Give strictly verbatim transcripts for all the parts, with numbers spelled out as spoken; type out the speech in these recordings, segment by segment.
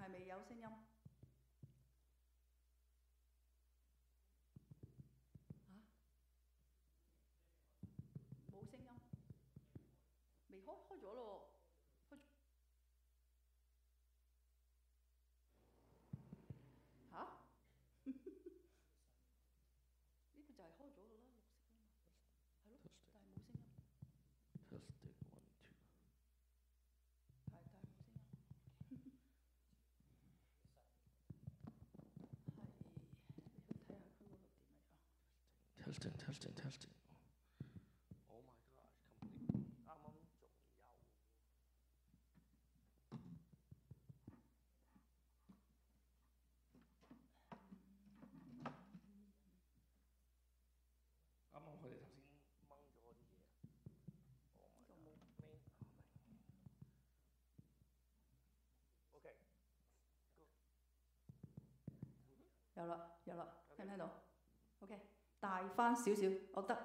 係未有聲音？冇聲音，未開開咗咯，開嚇？呢個就係開咗咯啦，綠色啊嘛，係咯，但係冇聲音。 Testing one two。 係，但係冇聲音。係，你去睇下佢嗰度點樣樣。 Testing testing testing。Oh my gosh！ complete。啱啱仲有。啱啱佢哋頭先掹咗啲嘢。Oh my god！OK。 有啦，有啦，聽唔聽到 ？OK， 大翻少少，我得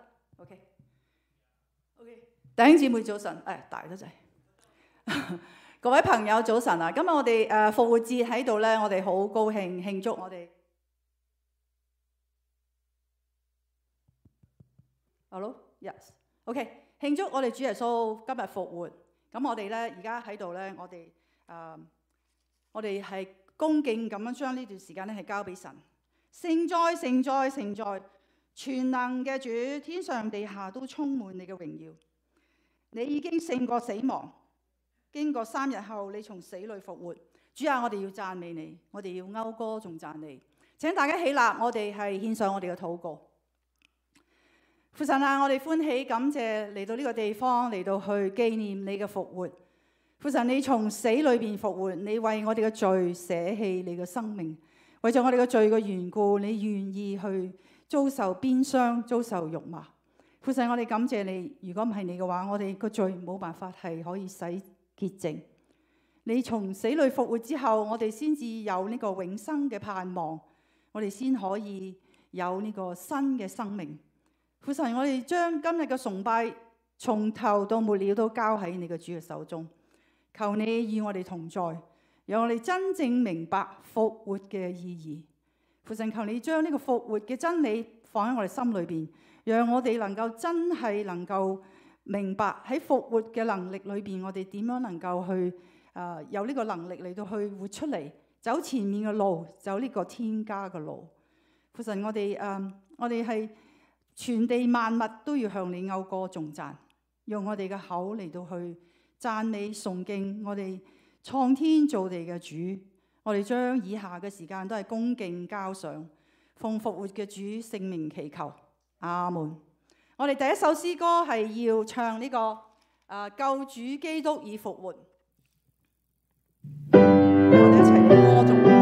OK。OK， 弟兄姊妹早晨，誒大得滯。各位朋友早晨啊！今日我哋誒復活節喺度咧，我哋好高興慶祝我哋。Hello，yes，OK， 慶祝我哋主耶穌今日復活。咁我哋咧而家喺度咧，我哋誒、呃、我哋係恭敬咁樣將呢段時間咧係交俾神。聖哉聖哉聖哉，全能嘅主，天上地下都充滿你嘅榮耀。你已經勝過死亡，經過三日後，你從死裏復活。主啊，我哋要讚美你，我哋要謳歌頌讚你。請大家起立，我哋係獻上我哋嘅禱告。父神啊，我哋歡喜感謝嚟到呢個地方，嚟到去紀念你嘅復活。父神，你從死裏邊復活，你為我哋嘅罪捨棄你嘅生命，為咗我哋嘅罪嘅緣故，你願意去遭受鞭傷，遭受辱罵。父神，我哋感謝你。如果唔係你嘅話，我哋個罪冇辦法係可以洗潔淨。你從死裏復活之後，我哋先至有呢個永生嘅盼望，我哋先可以有呢個新嘅生命。父神，我哋將今日嘅崇拜從頭到末了都交喺你嘅主嘅手中。求你與我哋同在，讓我哋真正明白復活嘅意義。父神，求你將呢個復活嘅真理放喺我哋心裏邊，讓我哋能夠真係能夠明白喺復活嘅能力裏邊，我哋點樣能夠去誒、呃、有呢個能力嚟到去活出嚟，走前面嘅路，走呢個天家嘅路。父神，我哋誒、呃、我哋係全地萬物都要向你謳歌頌讚，用我哋嘅口嚟到去讚美崇敬我哋創天造地嘅主。我哋將以下嘅時間都係恭敬交上，奉復活嘅主聖名祈求，阿門。我哋第一首詩歌係要唱呢、這個誒、呃、救主基督已復活，我哋一齊嚟歌頌。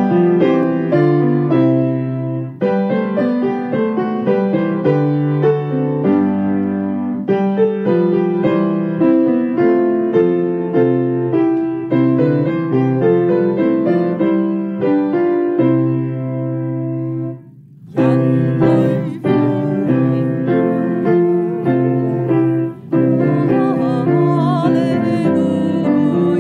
Hallelujah.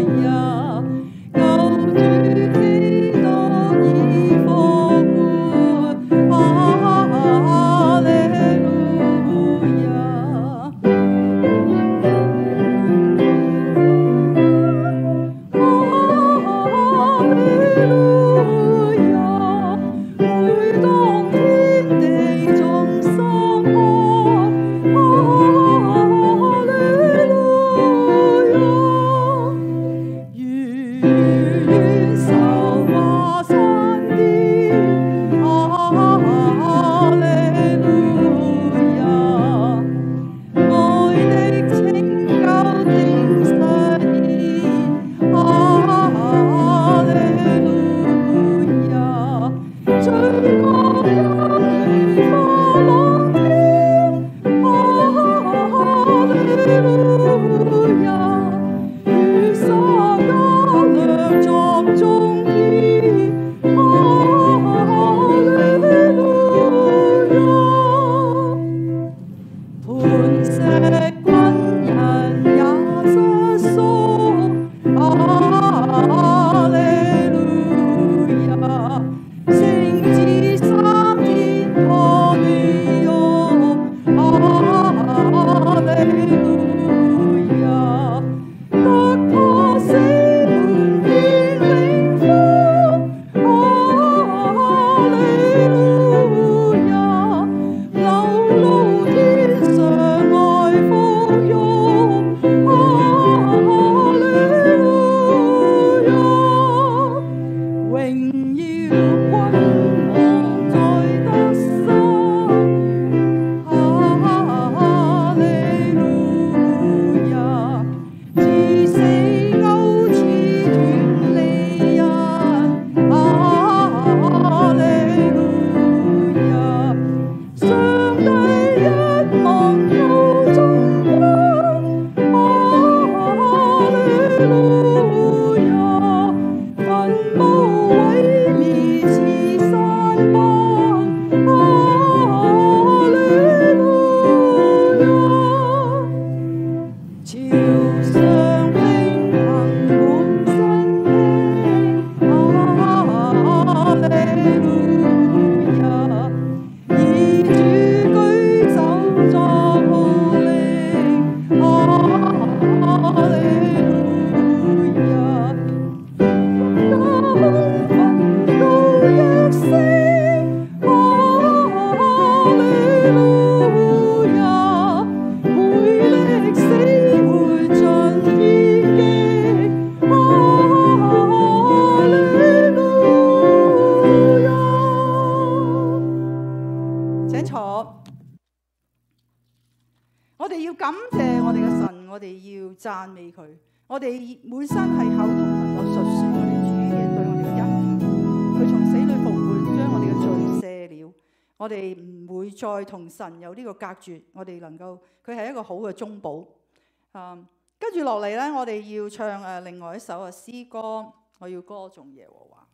份，我哋要讚美佢。我哋每身係口都唔能夠述説我哋主嘅對我哋嘅恩典。佢從死裏復活，將我哋嘅罪赦了。我哋唔會再同神有呢個隔絕。我哋能夠，佢係一個好嘅中保。嗯，跟住落嚟咧，我哋要唱誒、呃、另外一首嘅詩歌。我要歌頌耶和華。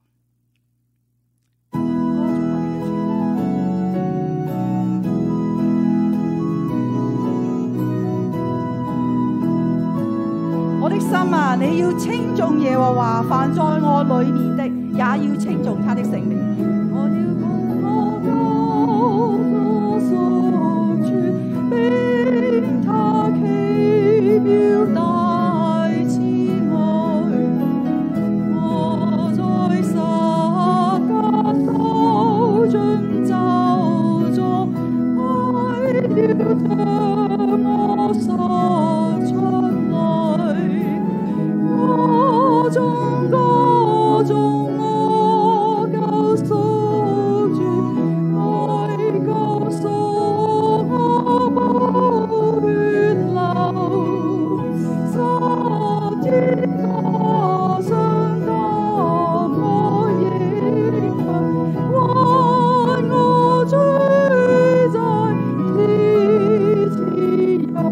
我的心啊，你要稱頌耶和華，凡在我裏面的，也要稱頌他的聖名。我要我高歌頌主，並他奇妙大慈愛。我在十架受盡咒詛，愛要將我殺出來。歌頌歌頌我救贖主，愛救贖我寶血流，十字架上擔我刑罰，還我罪債是自由。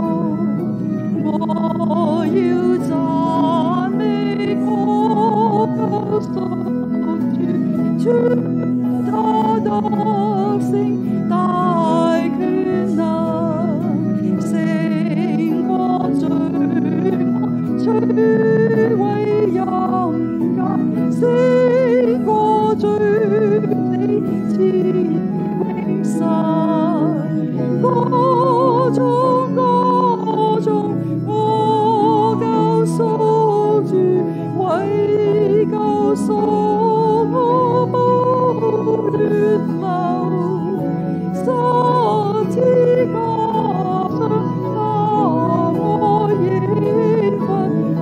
我要讚美我救贖主，傳他得勝大權能，勝過罪惡，摧毀陰間，勝過罪死，賜永生。歌頌歌頌我救贖主，為救贖我寶血流，十字架上擔我刑罰，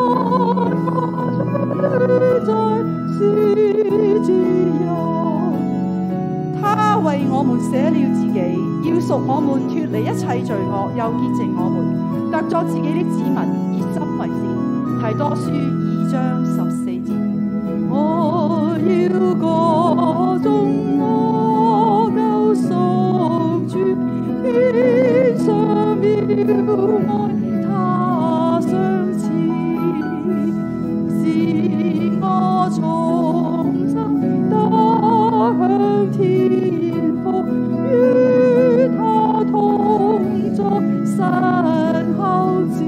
還我罪債是自由。他為我們捨了自己，要贖我們脫離一切罪惡，又潔淨我們，得作自己的子民，以心為善。提多書二章十四節。我要歌頌我救贖主，天上妙愛他相似，是我重生得享天福，與他同作神後嗣。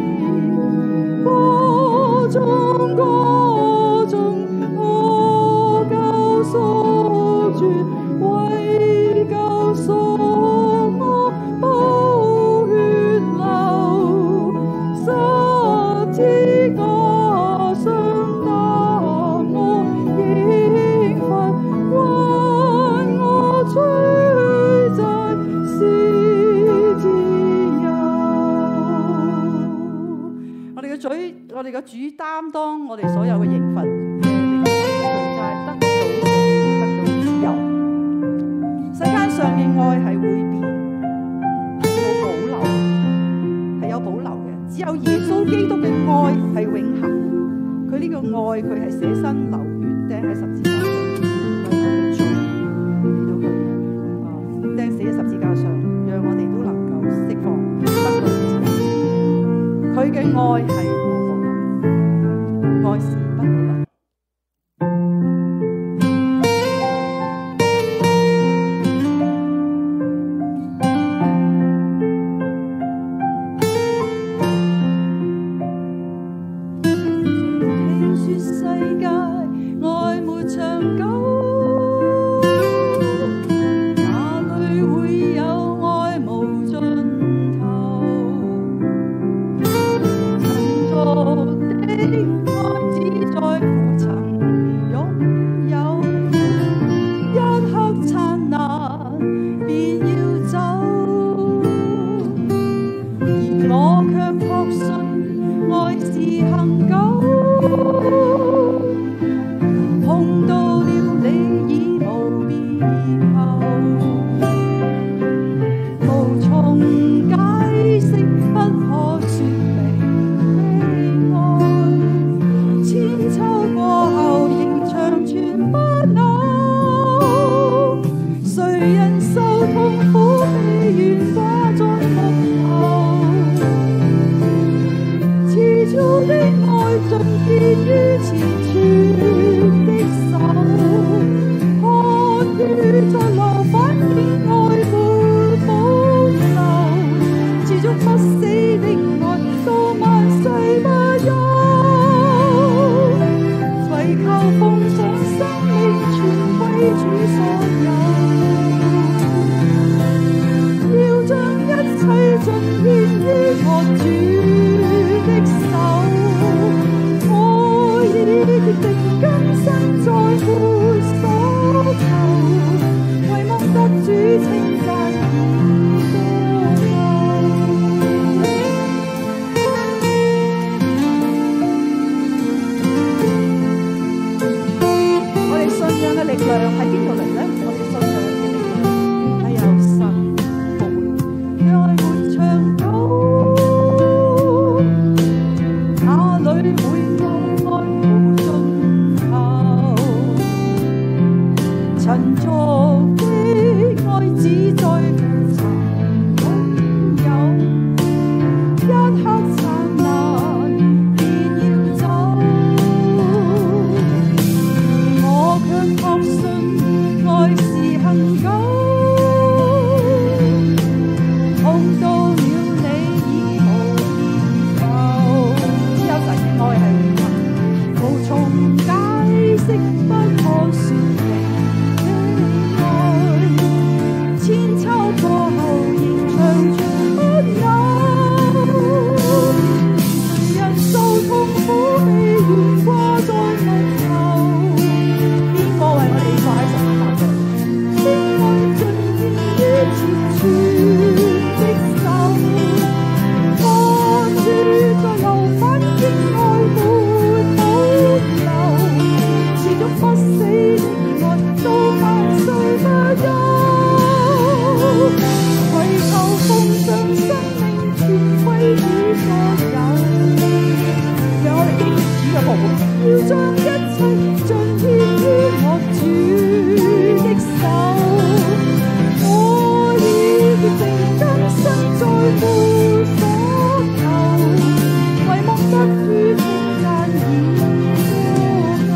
歌頌歌頌我救贖主，為救贖我寶血流，十字架上擔我刑罰，還我罪債是自由。我哋嘅嘴，我哋嘅主擔當我哋所有嘅刑罰，我哋嘅罪債得到得到自由。世間上嘅愛係會變，冇保留，係有保留嘅。只有耶穌基督嘅愛係永恆。佢呢個愛，佢係捨身流血釘喺十字架上，為我哋嘅罪嚟到佢啊釘死喺十字架上，讓我哋都能夠釋放得到自由。佢嘅愛係冇保留，愛是不保留。聽說世界愛沒長久，哪裏會有愛無盡頭？曾做的愛只在乎曾擁有，一刻燦爛便要走，而我卻確信愛是恆久。碰到了你已無變後，無從解釋，不可盡獻於前傳的手，看雨在流，反映愛沒保留，持續不死的愛，到萬世不休。唯求奉上生命，全歸主所有，要將一切盡獻於我主的手。我已決定今生再沒所求，唯望得主稱讚已足夠。我哋信仰嘅力量喺邊度嚟呢？我哋信仰嘅力量係由神復活，愛會長久，哪裏會有愛無盡頭？陳俗的愛只在乎曾擁有，一刻燦爛便要走。我卻確信愛是恒久，碰到了你已無念頭。只有神嘅愛係永恆，無從解釋，不可說明的愛，千秋過後仍長存不朽。人受痛苦未懸掛在眉頭，邊個為我哋掛喺十字架上？的愛盡獻於前傳的手，看住在流，反映愛沒保留，持續不死的愛，到萬世不休。唯求奉上生命，全歸主所有。讓我哋經歷主嘅復活，要將一切盡獻於我主的手。我已決定今生再沒所求，唯望得主稱讚已足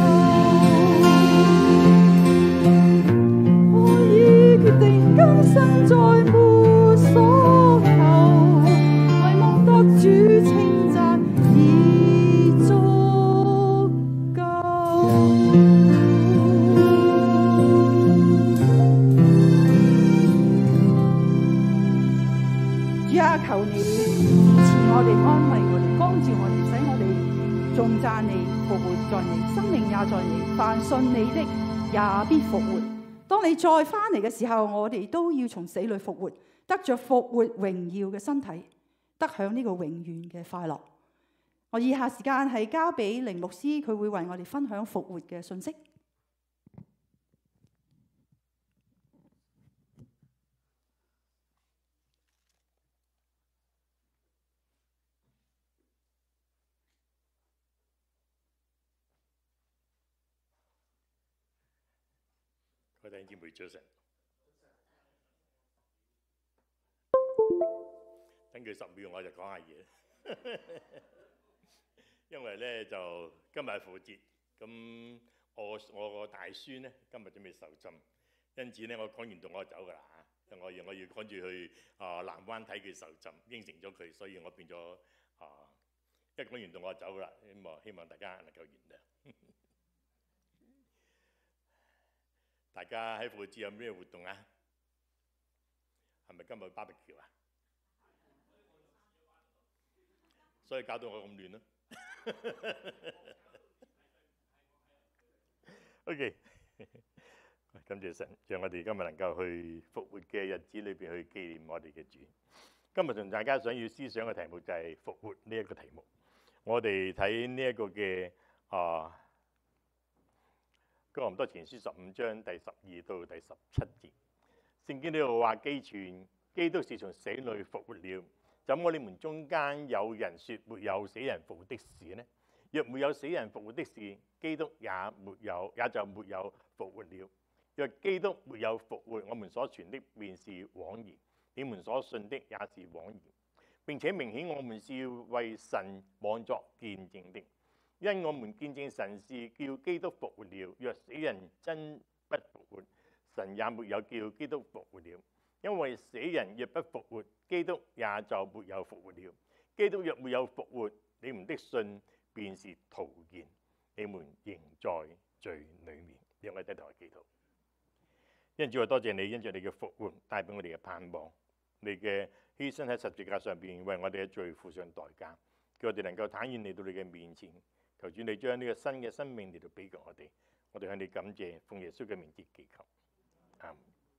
夠。我已決定今生再沒所求，唯望得主稱讚已足夠。主啊，求你扶持我哋，安慰我哋，光照我哋，使我哋頌讚你，復活在你，生命也在你。凡信你的，也必復活。當你再翻嚟嘅時候，我哋都要從死裏復活，得着復活榮耀嘅身體，得享呢個永遠嘅快樂。我以下時間係交俾凌牧師，佢會為我哋分享復活嘅信息。 各位弟兄姊妹早晨，等佢十秒我就講下嘢，因為咧就今日係復活節，咁我我個大孫咧今日準備受浸，因此咧我講完道我就走㗎啦嚇，我要我要趕住去啊南灣睇佢受浸，應承咗佢，所以我變咗啊一講完道我就走㗎啦，希望希望大家能夠原諒。大家喺復活節有咩活動啊？係咪今日去 barbecue 啊？所以搞到我咁亂咯。OK， 感謝神，讓我哋今日能夠去復活嘅日子裏邊去紀念我哋嘅主。今日同大家想要思想嘅題目就係復活呢一個題目。我哋睇呢一個嘅啊。哥林多前書十五章第十二到第十七節，聖經呢度話：既傳基督是從死裏復活了，怎麼你們中間有人說沒有死人復活的事呢？若沒有死人復活的事，基督也沒有，也就沒有復活了。若基督沒有復活，我們所傳的便是枉然，你們所信的也是枉然。並且明顯我們是要為神妄作見證的。 因我們見證神是叫基督復活了。若死人真不復活，神也沒有叫基督復活了。因為死人若不復活，基督也就沒有復活了。基督若沒有復活，你們的信便是徒然，你們仍在罪裏面。讓我哋低頭祈禱。因主，我多謝你，因着你嘅復活帶俾我哋嘅盼望，你嘅犧牲喺十字架上邊為我哋嘅罪付上代價，叫我哋能夠坦然嚟到你嘅面前。求主你將呢個新嘅生命嚟到俾給我哋，我哋向你感謝，奉耶穌嘅名字祈求。啊！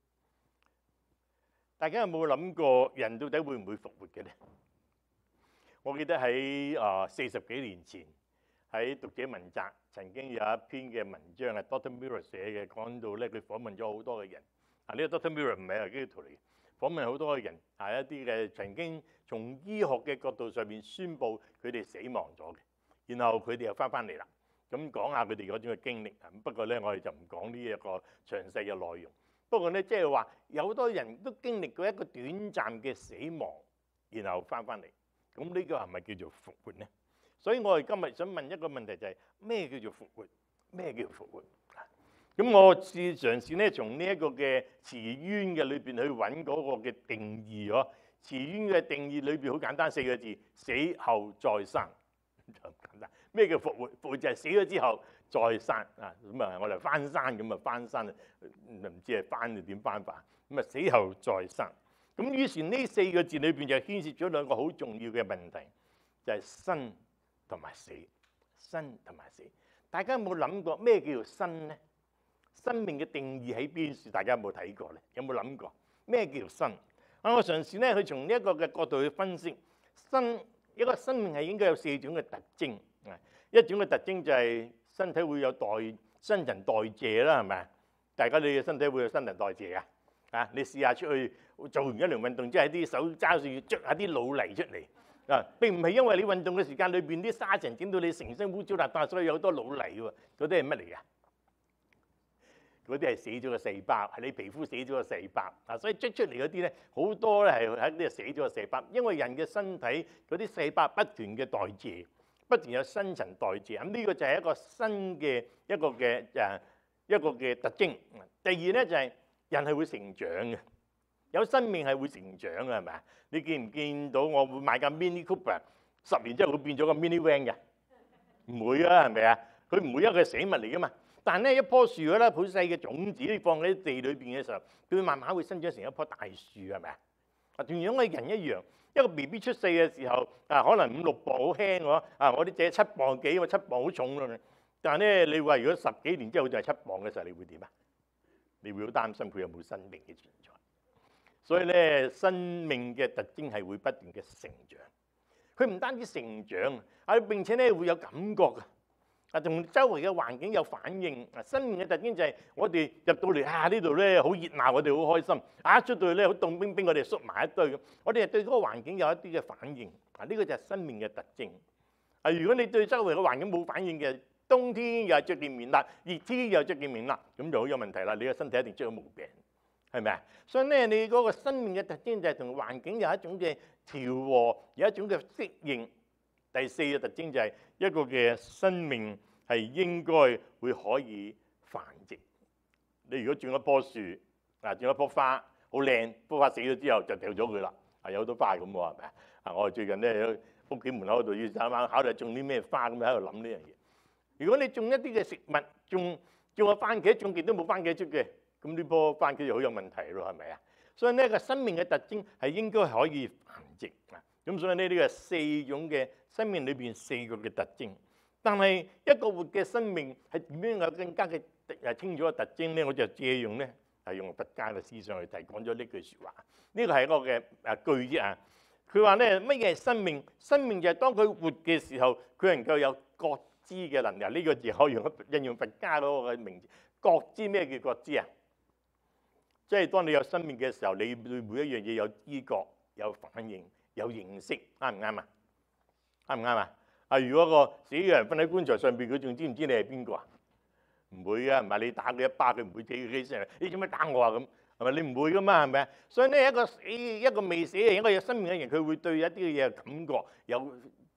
大家有冇諗過人到底會唔會復活嘅呢？我記得喺啊四十幾年前喺讀者文摘曾經有一篇嘅文章係 Doctor Miller 寫嘅，講到咧佢訪問咗好多嘅人。啊，呢個 Doctor Miller 唔係基督徒嚟嘅，訪問好多嘅人，係一啲嘅曾經從醫學嘅角度上面宣佈佢哋死亡咗嘅，然後佢哋又翻返嚟啦。咁講下佢哋嗰種嘅經歷啊。不過咧，我哋就唔講呢一個詳細嘅內容。不過咧，即係話有好多人都經歷過一個短暫嘅死亡，然後翻返嚟。咁呢個係咪叫做復活呢？所以我哋今日想問一個問題，就係咩叫做復活？咩叫復活？咁我試嘗試咧，從呢一個嘅詞淵嘅裏邊去揾嗰個嘅定義嗬。詞淵嘅定義裏邊好簡單，四個字：死後再生。就咁簡單。咩叫復活？復活就係死咗之後再生啊！咁啊，我哋翻山咁啊，翻山啊，唔知係翻定點翻法。咁啊，死後再生。咁於是呢四個字裏邊就牽涉咗兩個好重要嘅問題，就係生同埋死。生同埋死，大家有冇諗過咩叫做生呢？生命嘅定義喺邊處？大家有冇睇過咧？有冇諗過咩叫做生？啊，我嘗試咧去從呢一個嘅角度去分析生。一個生命係應該有四種嘅特徵。啊，一種嘅特徵就係身體會有代新陳代謝啦，係咪啊？大家你嘅身體會有新陳代謝啊？啊，你試下出去做完一輪運動，即係啲手揸住捽下啲老泥出嚟啊！並唔係因為你運動嘅時間裏邊啲沙塵整到你成身污糟邋遢，所以有好多老泥喎。嗰啲係乜嚟㗎？嗰啲係死咗嘅細胞，係你皮膚死咗嘅細胞啊！所以捽出嚟嗰啲咧，好多咧係喺呢度死咗嘅細胞，因為人嘅身體嗰啲細胞不斷嘅代謝，不斷有新陳代謝。咁呢個就係一個新嘅一個嘅誒一個嘅特徵。第二咧就係人係會成長嘅，有生命係會成長嘅，係咪啊？你見唔見到我會買架 Mini Cooper， 十年之後會變咗個 Mini Van 嘅？唔會啊，係咪啊？佢唔會，因為佢係死物嚟噶嘛。但係咧，一棵樹咧，好細嘅種子，你放喺地裏邊嘅時候，佢會慢慢會生長成一棵大樹，係咪啊？啊，同樣嘅人一樣，一個 B B 出世嘅時候啊，可能五六磅好輕喎，啊，我啲仔七磅幾，我七磅好重咯。但係咧，你話如果十幾年之後就係七磅嘅時候，你會點啊？你會好擔心佢有冇生命嘅存在。所以咧，生命嘅特徵係會不斷嘅成長。佢唔單止成長啊，並且咧會有感覺嘅。啊，同周圍嘅環境有反應。啊，生命嘅特徵就係我哋入到嚟啊，呢度咧好熱鬧，我哋好開心。啊，出到去咧好凍冰冰，我哋縮埋一堆咁。我哋係對嗰個環境有一啲嘅反應。啊，呢個就係生命嘅特徵。啊，如果你對周圍嘅環境冇反應嘅，冬天又係着件棉襪，熱天又着件棉襪，咁就好有問題啦。你個身體一定出咗毛病，係咪啊？所以咧，你嗰個生命嘅特徵就係同環境有一種嘅調和，有一種嘅適應。第四個特徵就係一個嘅生命係應該會可以繁殖。你如果種一棵樹，啊，種一棵花好靚，棵花死咗之後就掉咗佢啦。啊，有好多花咁喎，係咪啊？啊，我哋最近咧喺屋企門口度要啱啱考慮種啲咩花，咁喺度諗呢樣嘢。如果你種一啲嘅食物，種種個番茄，種極都冇番茄出嘅，咁呢棵番茄就好有問題咯，係咪啊？所以呢個生命嘅特徵係應該可以繁殖啊。咁所以呢，呢個四種嘅生命裏邊四個嘅特徵，但係一個活嘅生命係點樣有更加嘅誒清楚嘅特徵咧？我就借用咧係用佛家嘅思想去提講咗呢句説話。呢個係一個嘅誒句啫啊。佢話咧，乜嘢係生命？生命就係當佢活嘅時候，佢能夠有覺知嘅能力。呢個字可以用應用佛家嗰個嘅名字。覺知，咩叫覺知啊？即係當你有生命嘅時候，你對每一樣嘢有知覺、有反應、有認識，啱唔啱啊？啱唔啱啊？啊，如果個死嘅人瞓喺棺材上邊，佢仲知唔知你係邊個啊？唔會啊，唔係你打佢一巴，佢唔會企起身嚟。你做咩打我啊？咁係咪？你唔會噶嘛，係咪啊？所以呢，一個死一個未死嘅人，一個有生命嘅人，佢會對一啲嘅嘢有感覺、有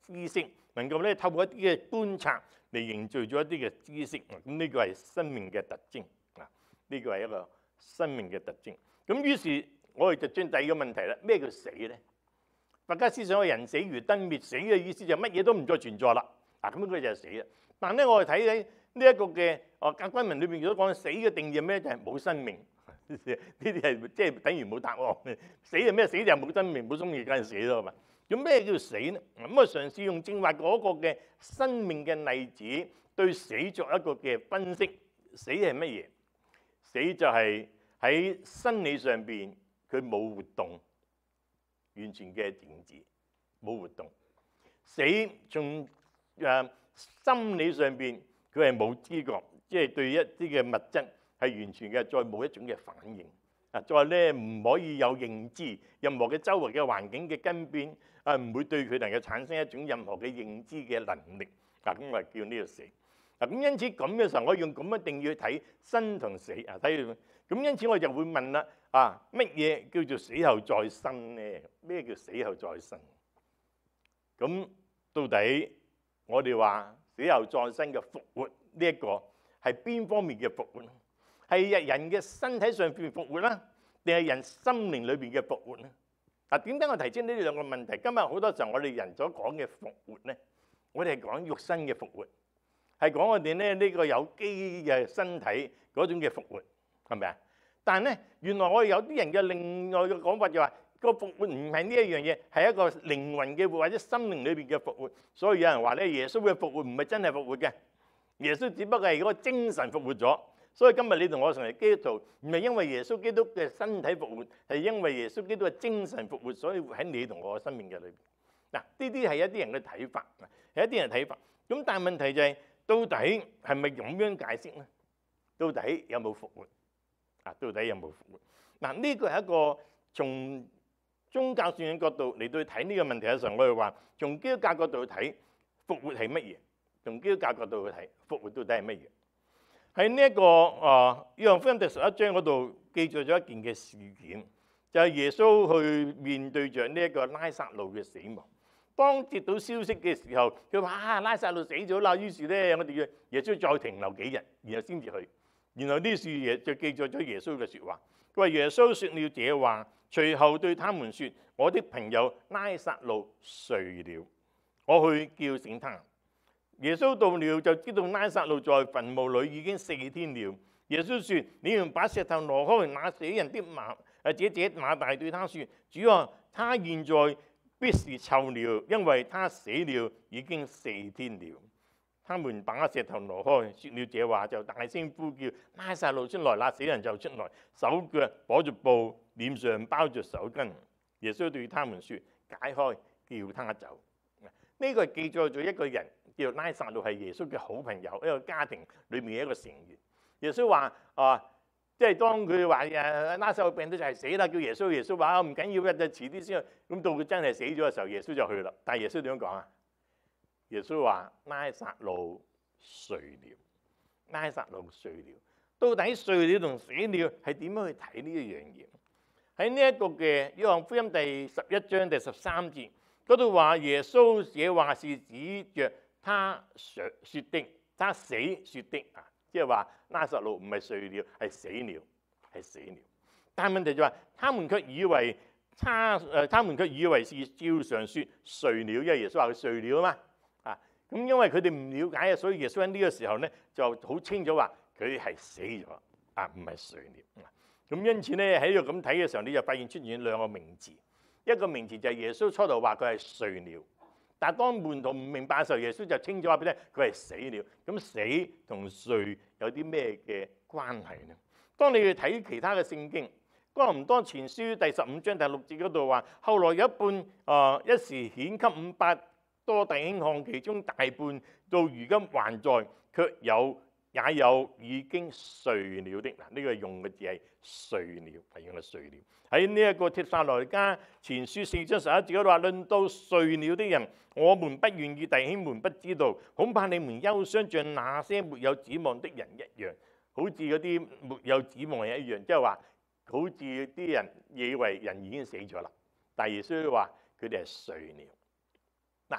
知識，能夠咧透過一啲嘅觀察嚟凝聚咗一啲嘅知識。咁呢個係生命嘅特徵啊！呢個係一個生命嘅特徵。咁於是我哋就轉第二個問題啦，咩叫死咧？佛家思想嘅人死如燈滅，死嘅意思就乜嘢都唔再存在啦。嗱，咁佢就係死啦。但係咧，我哋睇喺呢一個嘅哦《甲骨文》裏邊如果講死嘅定義係咩？就係冇生命。呢啲係即係等於冇答案。死係咩？死就係冇生命，冇生命梗係死咯嘛。咁咩叫死呢？咁我嘗試用正話嗰個嘅生命嘅例子對死作一個嘅分析。死係乜嘢？死就係喺生理上邊佢冇活動，完全嘅靜止，冇活動。死從誒心理上邊佢係冇知覺，即係對一啲嘅物質係完全嘅再冇一種嘅反應。啊，再咧唔可以有認知，任何嘅周圍嘅環境嘅更變啊，唔會對佢能夠產生一種任何嘅認知嘅能力。嗱，咁我係叫呢個死。嗱，咁因此咁嘅時候，我用咁嘅定義去睇生同死啊，睇住咁，因此我就會問啦，啊，乜嘢叫做死後再生咧？咩叫死後再生？咁到底我哋話死後再生嘅復活呢一個係邊方面嘅復活？係人嘅身體上邊復活啦，定係人心靈裏邊嘅復活咧？嗱，點解我提出呢兩個問題？今日好多時候我哋人所講嘅復活咧，我哋係講肉身嘅復活，係講我哋咧呢個有機嘅身體嗰種嘅復活，係咪啊？但係咧，原來我哋有啲人嘅另外嘅講法就話，個復活唔係呢一樣嘢，係一個靈魂嘅活或者心靈裏邊嘅復活。所以有人話咧，耶穌嘅復活唔係真係復活嘅，耶穌只不過係嗰個精神復活咗。所以今日你同我成為基督徒，唔係因為耶穌基督嘅身體復活，係因為耶穌基督嘅精神復活，所以活喺你同我嘅生命嘅裏邊。嗱，呢啲係一啲人嘅睇法，係一啲人睇法。咁但係問題就係，到底係咪咁樣解釋咧？到底有冇復活？啊，到底有冇復活？嗱，呢個係一個從宗教信仰角度嚟到去睇呢個問題嘅時候，我哋話從基督教角度去睇復活係乜嘢？從基督教角度去睇復活到底係乜嘢？喺呢一個啊《約翰福音》第十一章嗰度記載咗一件嘅事件，就係耶穌去面對着呢一個拉撒路嘅死亡。當接到消息嘅時候，佢話啊拉撒路死咗啦，於是咧我哋要耶穌再停留幾日，然後先至去。然後呢處嘢就記載咗耶穌嘅説話。佢話耶穌説了這話，隨後對他們説：我的朋友拉撒路睡了，我去叫醒他。耶穌到了就知道拉撒路在墳墓裏已經四天了。耶穌説：你們把石頭挪開。那死人的馬誒姐姐馬大對他説：主啊，他現在必是臭了，因為他死了已經四天了。他們把石頭挪開，説了這話就大聲呼叫拉撒路出來。那死人就出來，手腳裹着布，臉上包着手巾。耶穌對他們説：解開，叫他走。呢、這個係記載咗一個人叫拉撒路，係耶穌嘅好朋友，一個家庭裏面嘅一個成員。耶穌話：啊，即係當佢話誒拉撒路病到就係死啦，叫耶穌。耶穌話：唔緊要嘅，就遲啲先去。咁到佢真係死咗嘅時候，耶穌就去啦。但係耶穌點樣講啊？耶穌話：拉撒路睡了，拉撒路睡了。到底睡了同死了係點樣去睇呢一樣嘢？喺呢一個嘅約翰福音第十一章第十三節嗰度話，耶穌這話是指着他說的，他死說的啊，即係話拉撒路唔係睡了，係死了，係死了。但係問題就話，他們卻以為他誒，他們卻以為是照常説睡了，因為耶穌話佢睡了啊嘛。咁因為佢哋唔了解啊，所以耶穌喺呢個時候咧就好清楚話佢係死咗啊，唔係睡了。咁因此咧喺度咁睇嘅時候，你就發現出現兩個名詞，一個名詞就係耶穌初頭話佢係睡了，但係當門徒唔明白嘅時候，耶穌就清楚話俾你聽佢係死了。咁死同睡有啲咩嘅關係呢？當你去睇其他嘅聖經，哥林多前書第十五章第六節嗰度話，後來有一半啊、呃、一時顯給五百多弟兄看，其中大半到如今還在，卻有也有已經睡了的。嗱，呢個用嘅字係睡了，係用嚟睡了。喺呢一個帖撒羅尼迦前書四章十一節嗰度話，論到睡了的人，我們不願意弟兄們不知道，恐怕你們憂傷像那些沒有指望的人一樣，好似嗰啲沒有指望嘅人一樣，即係話好似啲人以為人已經死咗啦，但係耶穌話佢哋係睡了。嗱，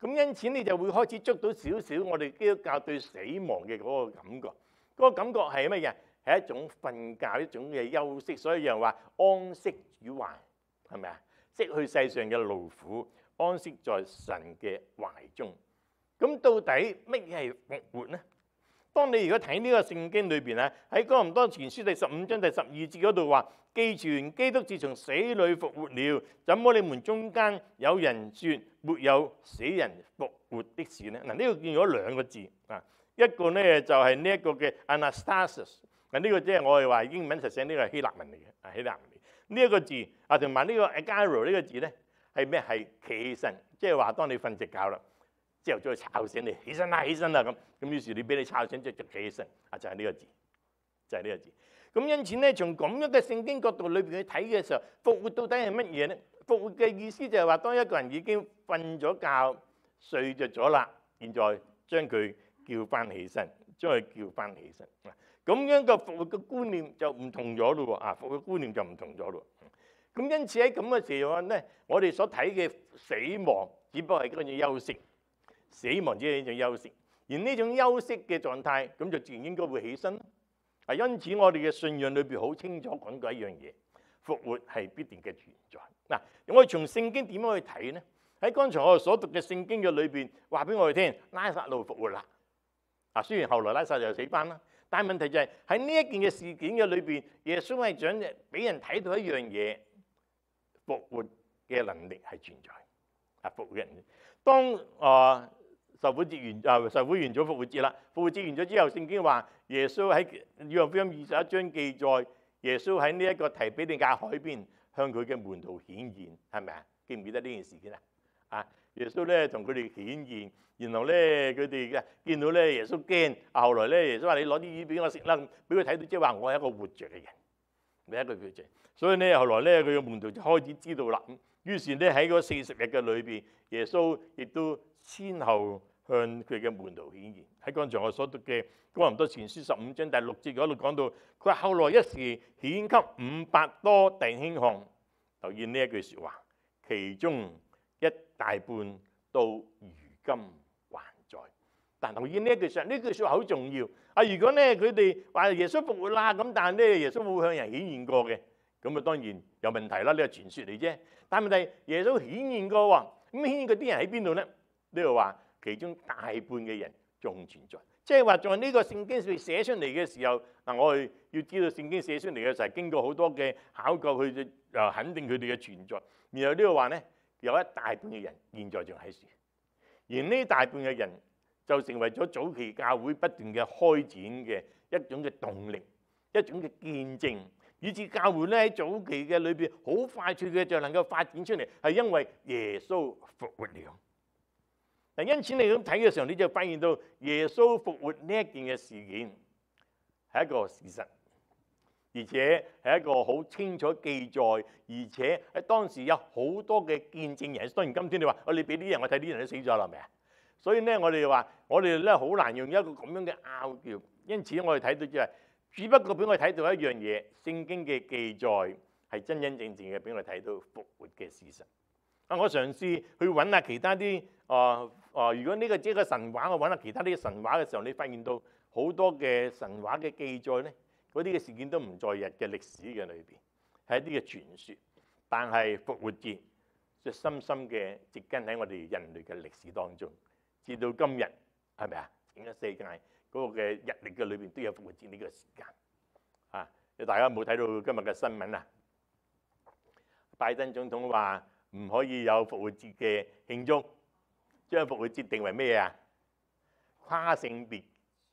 咁因此你就會開始捉到少少我哋基督教對死亡嘅嗰個感覺。嗰個感覺係乜嘢？係一種瞓覺，一種嘅休息。所以有人話安息主懷，係咪啊？釋去世上嘅勞苦，安息在神嘅懷中。咁到底乜嘢係復活呢？當你如果睇呢個聖經裏邊咧，喺哥林多前書第十五章第十二節嗰度話：既傳基督自從死裏復活了，怎麼你們中間有人說沒有死人復活的事呢？嗱，呢個見咗兩個字啊，一個呢就係呢一個嘅 anastasis， 嗱呢個即係我哋話英文實寫呢個係希臘文嚟嘅，啊希臘文嚟。呢一個字啊，同埋呢個 agaro 呢個字咧係咩？係企起身，即係話當你瞓直覺啦。之後再吵醒你，起身啦，起身啦咁，咁於是你俾你吵醒，即係就企起身，啊就係呢個字，就係呢個字。咁因此咧，從咁樣嘅聖經角度裏邊去睇嘅時候，復活到底係乜嘢咧？復活嘅意思就係話，當一個人已經瞓咗覺、睡着咗啦，現在將佢叫翻起身，將佢叫翻起身。咁樣嘅復活嘅觀念就唔同咗咯喎，啊復活觀念就唔同咗咯。咁因此喺咁嘅時候咧，我哋所睇嘅死亡，只不過係嗰種休息。死亡只係一種休息，而呢種休息嘅狀態，咁就自然應該會起身。啊，因此我哋嘅信仰裏邊好清楚講過一樣嘢，復活係必定嘅存在。嗱，我哋從聖經點樣去睇呢？喺剛才我哋所讀嘅聖經嘅裏邊，話俾我哋聽，拉撒路復活啦。啊，雖然後來拉撒路又死翻啦，但係問題就係喺呢一件嘅事件嘅裏邊，耶穌係想俾人睇到一樣嘢，復活嘅能力係存在。啊，復活嘅能力，當啊。受苦節完啊，受苦完咗復活節啦。復活節完咗之後，聖經話耶穌喺《約翰福音》二十一章記載，耶穌喺呢一個提比利亞海邊向佢嘅門徒顯現，係咪啊？記唔記得呢件事件啊？啊，耶穌咧同佢哋顯現，然後咧佢哋嘅見到咧耶穌驚，啊後來咧耶穌話：你攞啲魚俾我食啦，俾佢睇到即係話我係一個活着嘅人，你一個活着。所以咧後來咧佢嘅門徒就開始知道啦。於是咧喺嗰四十日嘅裏邊，耶穌亦都先後向佢嘅門徒顯現。喺剛才我所讀嘅哥林多前書十五章第六節嗰度講到，佢話後來一時顯給五百多弟兄看。留意呢一句説話，其中一大半到如今還在。但留意呢一句説話，呢句説話好重要。啊，如果咧佢哋話耶穌復活啦，咁但係咧耶穌冇向人顯現過嘅，咁啊當然有問題啦。呢個傳説嚟啫。但係問題耶穌顯現過喎，咁顯現嗰啲人喺邊度咧？呢度話其中大半嘅人仲存在，即係話在呢個聖經上寫出嚟嘅時候，嗱我哋要知道聖經寫出嚟嘅時候係經過好多嘅考究去誒肯定佢哋嘅存在。然後呢度話咧有一大半嘅人現在仲喺度，而呢大半嘅人就成為咗早期教會不斷嘅開展嘅一種嘅動力，一種嘅見證。以至教會咧喺早期嘅裏邊好快脆嘅就能夠發展出嚟，係因為耶穌復活了。嗱，因此你咁睇嘅時候，你就發現到耶穌復活呢一件嘅事件係一個事實，而且係一個好清楚記載，而且喺當時有好多嘅見證人。當然今天你話我你俾啲人我睇，啲人都死咗啦，係咪啊？所以咧我哋話我哋咧好難用一個咁樣嘅拗撬。因此我哋睇到就係。只不過俾我睇到一樣嘢，聖經嘅記載係真真正正嘅俾我睇到復活嘅事實。啊，我嘗試去揾下其他啲啊啊，如果呢個只係個神話，我揾下其他啲神話嘅時候，你發現到好多嘅神話嘅記載咧，嗰啲嘅事件都唔在日嘅歷史嘅裏邊，係一啲嘅傳說。但係復活節就深深嘅植根喺我哋人類嘅歷史當中，至到今日係咪啊？整個世界。嗰個嘅日曆嘅裏邊都有復活節呢個時間啊！你大家有冇睇到今日嘅新聞啊？拜登總統話唔可以有復活節嘅慶祝，將復活節定為咩啊？跨性別。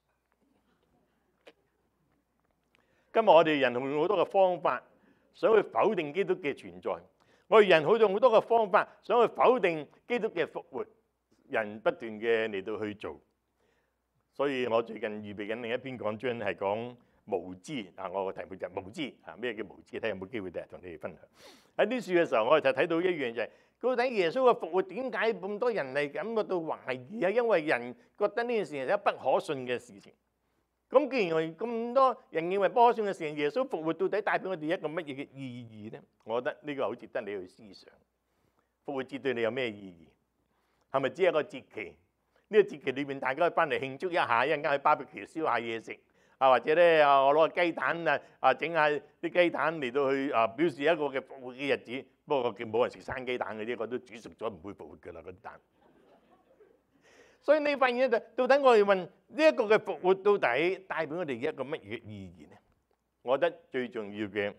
今日我哋人用好多嘅方法想去否定基督嘅存在，我哋人好用好多嘅方法想去否定基督嘅復活，人不斷嘅嚟到去做。所以我最近預備緊另一篇講章係講無知啊！我個題目就係無知啊！咩叫無知？睇下有冇機會第日同你哋分享。喺呢處嘅時候，我哋就睇到一樣就係、是，到底耶穌嘅復活點解咁多人嚟感覺到懷疑啊？因為人覺得呢件事係一不可信嘅事情。咁既然咁多人認為不可信嘅事情，耶穌復活到底帶俾我哋一個乜嘢嘅意義咧？我覺得呢個好值得你去思想。復活節對你有咩意義？ 係咪只係一個節期？呢、這個節期裏邊，大家翻嚟慶祝一下，一陣間去 barbecue 燒下嘢食啊，或者咧啊，我攞個雞蛋啊啊整下啲雞蛋嚟到去啊表示一個嘅復活嘅日子。不過佢冇人食生雞蛋嘅啲，我都煮熟咗唔會復活㗎啦嗰啲蛋。所以你發現咧，到底我哋問呢一個嘅復活到底帶俾我哋一個乜嘢意義咧？我覺得最重要嘅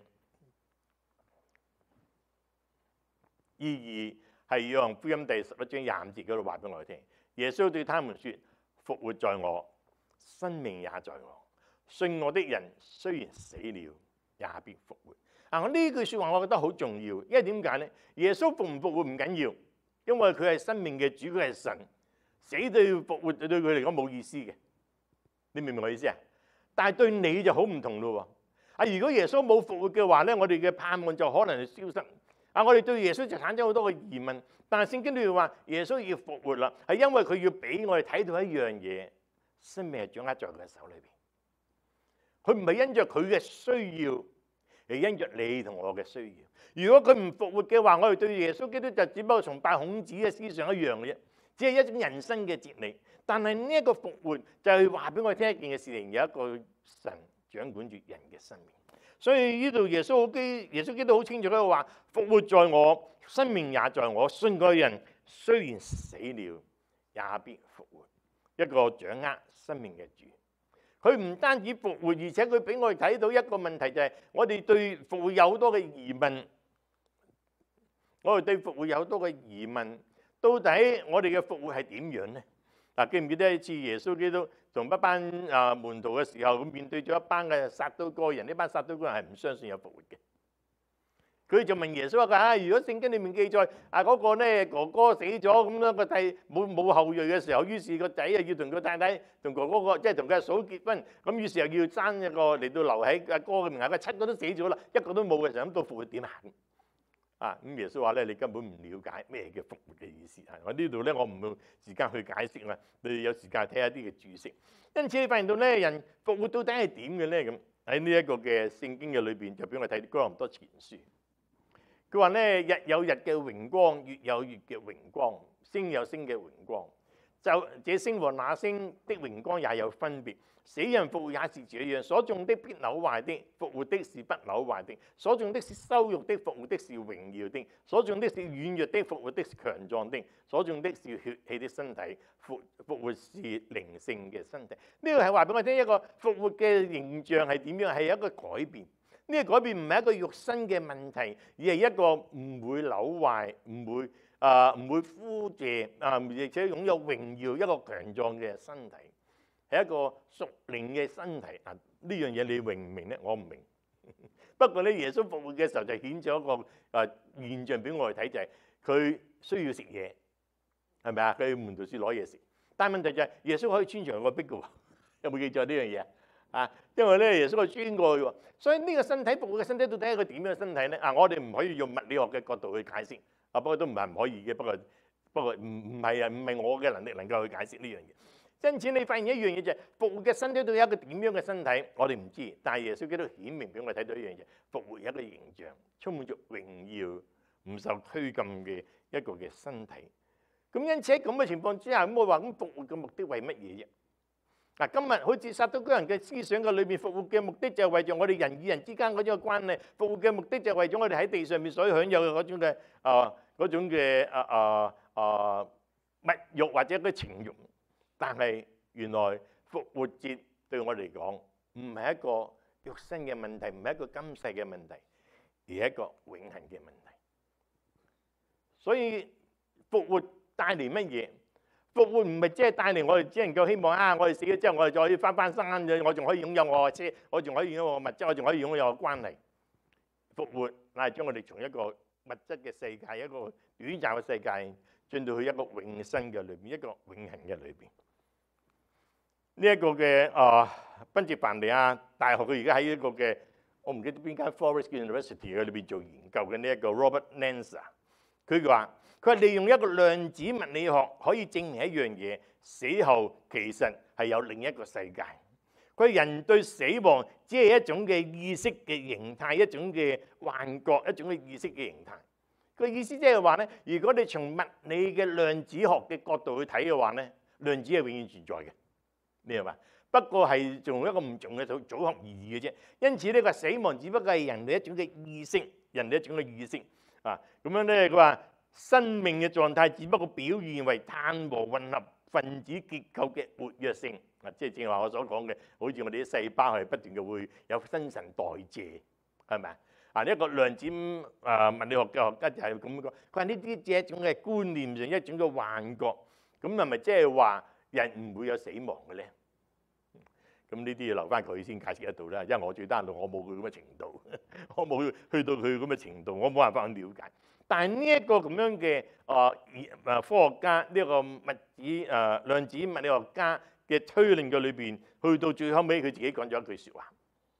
意義係《約翰福音》第十一章廿五節嗰度話俾我哋聽。耶穌對他們說：復活在我，生命也在我。信我的人雖然死了，也必復活。啊！我呢句説話我覺得好重要，因為點解咧？耶穌復唔復活唔緊要，因為佢係生命嘅主，佢係神。死都要復活，對佢嚟講冇意思嘅。你明唔明我意思啊？但係對你就好唔同咯喎。啊！如果耶穌冇復活嘅話咧，我哋嘅盼望就可能消失。啊！我哋對耶穌就產生好多嘅疑問。但係聖經都要話耶穌要復活啦，係因為佢要俾我哋睇到一樣嘢，生命係掌握在佢嘅手裏邊。佢唔係因着佢嘅需要。係因着你同我嘅需要。如果佢唔復活嘅話，我哋對耶穌基督就只不過崇拜孔子嘅思想一樣嘅啫，只係一種人生嘅哲理。但係呢一個復活就係話俾我哋聽一件嘅事情，有一個神掌管住人嘅生命。所以呢度耶穌好基，耶穌基督好清楚喺度話：復活在我，生命也在我。信嗰人雖然死了，也必復活。一個掌握生命嘅主。佢唔單止復活，而且佢俾我哋睇到一個問題，就係我哋對復活有好多嘅疑問。我哋對復活有好多嘅疑問，到底我哋嘅復活係點樣呢？嗱，記唔記得一次耶穌基督同一班啊門徒嘅時候，咁面對咗一班嘅撒都該人，呢班撒都該人係唔相信有復活嘅。佢就問耶穌話：啊，如果聖經裡面記載啊嗰個咧哥哥死咗咁樣，個弟冇冇後裔嘅時候，於是個仔啊要同個太太同哥哥個即係同佢阿嫂結婚，咁於是又要爭一個嚟到留喺阿哥嘅名下，佢七個都死咗啦，一個都冇嘅時候，咁到復活點行？啊咁耶穌話咧：你根本唔了解咩叫復活嘅意思啊！我呢度咧我唔用時間去解釋啦，你有時間睇下啲嘅注釋。因此你發現到咧，人復活到底係點嘅咧？咁喺呢一個嘅聖經嘅裏邊就俾我睇《哥林多前書》。佢話咧，日有日嘅榮光，月有月嘅榮光，星有星嘅榮光。就這星和那星的榮光也有分別。死人復活也是這樣，所種的必朽壞的，復活的是不朽壞的；所種的是羞辱的，復活的是榮耀的；所種的是軟弱的，復活的是強壯的；所種的是血氣的身體，復復活是靈性嘅身體。呢個係話俾我聽一個復活嘅形象係點樣，係一個改變。呢個改變唔係一個肉身嘅問題，而係一個唔會朽壞、唔會啊唔會枯謝啊，而且擁有榮耀一個強壯嘅身體，係一個屬靈嘅身體啊！呢樣嘢你明唔明咧？我唔明。不過咧，耶穌復活嘅時候就顯咗一個啊現象俾我哋睇，就係佢需要食嘢，係咪啊？佢去門徒處攞嘢食，但係問題就係耶穌可以穿牆過壁嘅喎，有冇記住呢樣嘢啊？因為咧，耶穌係穿過去喎，所以呢個身體復活嘅身體到底係一個點樣嘅身體咧？啊，我哋唔可以用物理學嘅角度去解釋，啊，不過都唔係唔可以嘅，不過不過唔唔係啊，唔係我嘅能力能夠去解釋呢樣嘢。因此你發現一樣嘢就係復活嘅身體到底係一個點樣嘅身體，我哋唔知，但係耶穌基督顯明俾我哋睇到一樣嘢，復活有一個形象，充滿著榮耀、唔受拘禁嘅一個嘅身體。咁因此喺咁嘅情況之下，咁我話咁復活嘅目的為乜嘢啫？嗱，今日好似撒都該人嘅思想嘅裏邊，復活嘅目的就係為咗我哋人與人之間嗰種嘅關係，復活嘅目的就係為咗我哋喺地上面所享有嘅嗰種嘅啊嗰種嘅啊啊啊物慾或者嗰情慾。但係原來復活節對我嚟講唔係一個肉身嘅問題，唔係一個今世嘅問題，而係一個永恆嘅問題。所以復活帶嚟乜嘢？復活唔係即係帶嚟我哋只能夠希望啊！我哋死咗之後，我哋再可以翻翻生嘅，我仲可以擁有我嘅車，我仲可以擁有我嘅物質，我仲可以擁有我嘅關係。復活乃係將我哋從一個物質嘅世界，一個短暫嘅世界，進到去一個永生嘅裏邊，一個永恆嘅裏邊。呢一個嘅啊，賓夕凡尼亞大學佢而家喺一個嘅，我唔記得邊間 Forest University 嘅裏邊做研究嘅呢一個 Robert Nance，佢話。佢係利用一個量子物理學可以證明一樣嘢，死後其實係有另一個世界。佢人對死亡只係一種嘅意識嘅形態，一種嘅幻覺，一種嘅意識嘅形態。 個意思即係話咧，如果你從物理嘅量子學嘅角度去睇嘅話咧，量子係永遠存在嘅，你明嘛？不過係從一個唔同嘅組組合而已嘅啫。因此呢個死亡只不過係人哋一種嘅意識，人哋一種嘅意識啊。咁樣咧，佢話生命嘅狀態只不過表現為碳和混合分子結構嘅活躍性啊，即係正話我所講嘅，好似我哋啲細胞係不斷嘅會有新陳代謝，係咪啊？啊，一個量子啊物理學嘅學家就係咁講，佢話呢啲只係一種嘅觀念上一種嘅幻覺，咁係咪即係話人唔會有死亡嘅咧？咁呢啲要留翻佢先解釋得到啦，因為我最單獨我冇佢咁嘅程度，我冇去到佢咁嘅程度，我冇辦法去了解。但係呢一個咁樣嘅啊啊科學家，呢、這個物子啊量子物理學家嘅推論嘅裏邊，去到最後尾佢自己講咗一句説話。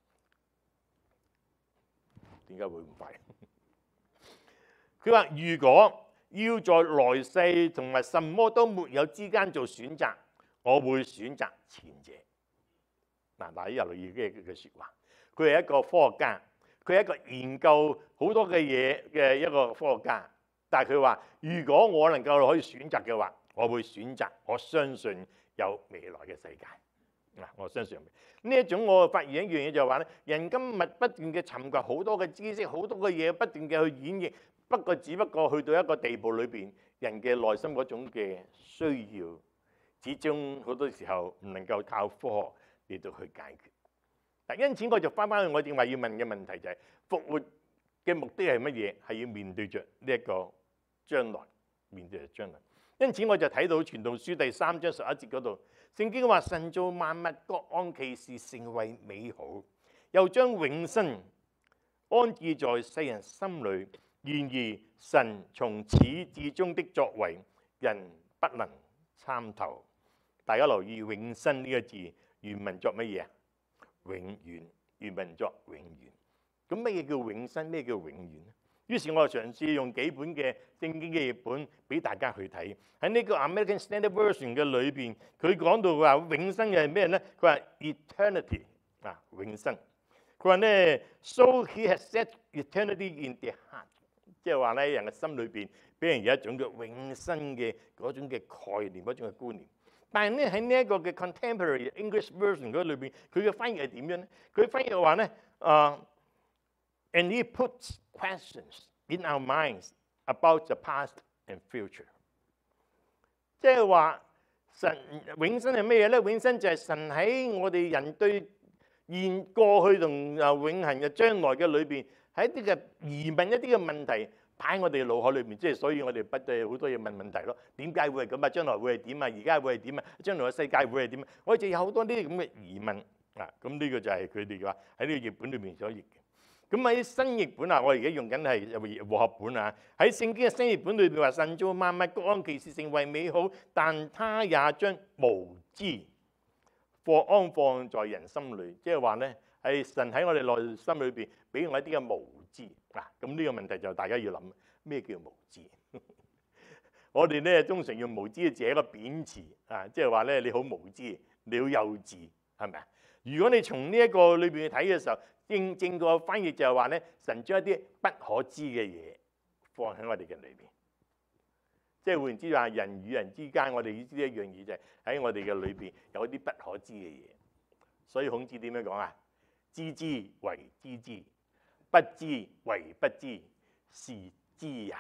點解會咁快？佢話：如果要在來世同埋什麼都沒有之間做選擇，我會選擇前者。嗱，大家又留意呢句説話。佢係一個科學家，佢係一個研究好多嘅嘢嘅一個科學家。但係佢話：如果我能夠可以選擇嘅話，我會選擇我相信有未來嘅世界。嗱，我相信呢一種，我發現一樣嘢就係話咧，人今日不斷嘅尋求好多嘅知識，好多嘅嘢不斷嘅去演繹。不過只不過去到一個地步裏邊，人嘅內心嗰種嘅需要，始終好多時候唔能夠靠科學嚟到去解決。嗱，因此我就翻返去我正話要問嘅問題就係、是、復活嘅目的係乜嘢？係要面對着呢一個將來，面對着將來。因此我就睇到《傳道書》第三章十一節嗰度，聖經話神造萬物各按其時成為美好，又將永生安置在世人心裏。然而神從始至終的作為，人不能參透。大家留意永生呢個字，原文作乜嘢啊？永遠，原文作永遠。咁乜嘢叫永生？咩叫永遠咧？於是我就嘗試用幾本嘅聖經嘅譯本俾大家去睇。喺呢個 American Standard Version 嘅裏邊，佢講到話永生嘅係咩咧？佢話 eternity 啊，永生。佢話咧 ，so he has set eternity in their heart， 即係話咧人嘅心裏邊俾人有一種嘅永生嘅嗰種嘅概念，嗰種嘅觀念。但係咧喺呢一個嘅 Contemporary English Version 嗰裏邊，佢嘅翻譯係點樣咧？佢翻譯嘅話咧，啊、uh,，and he puts questions in our minds about the past and future。即係話神永生係咩嘢咧？永生就係神喺我哋人對現過去同啊永恆嘅將來嘅裏邊，喺一啲嘅疑問、一啲嘅問題擺喺我哋嘅腦海裏邊。即係所以我哋不斷好多嘢問問題咯。點解會係咁啊？將來會係點啊？而家會係點啊？將來嘅世界會係點啊？我哋就有好多呢啲咁嘅疑問啊！咁呢個就係佢哋話喺呢個譯本裏邊所譯嘅。咁喺新譯本啊，我而家用緊係和合本啊。喺聖經嘅新譯本裏邊話：神造萬物各按其時成為美好，但他也將無知放安放在人心裏。即係話咧，係神喺我哋內心裏邊俾我一啲嘅無知啊。咁呢個問題就大家要諗咩叫無知？我哋咧通常用無知嘅字係一個貶詞啊，即係話咧你好無知，你好幼稚，係咪啊？如果你從呢一個裏邊去睇嘅時候，正正個翻譯就係話咧，神將一啲不可知嘅嘢放喺我哋嘅裏邊，即係換言之話，人與人之間，我哋要知一樣嘢就係喺我哋嘅裏邊有啲不可知嘅嘢。所以孔子點樣講啊？知之為知之，不知為不知，是知也。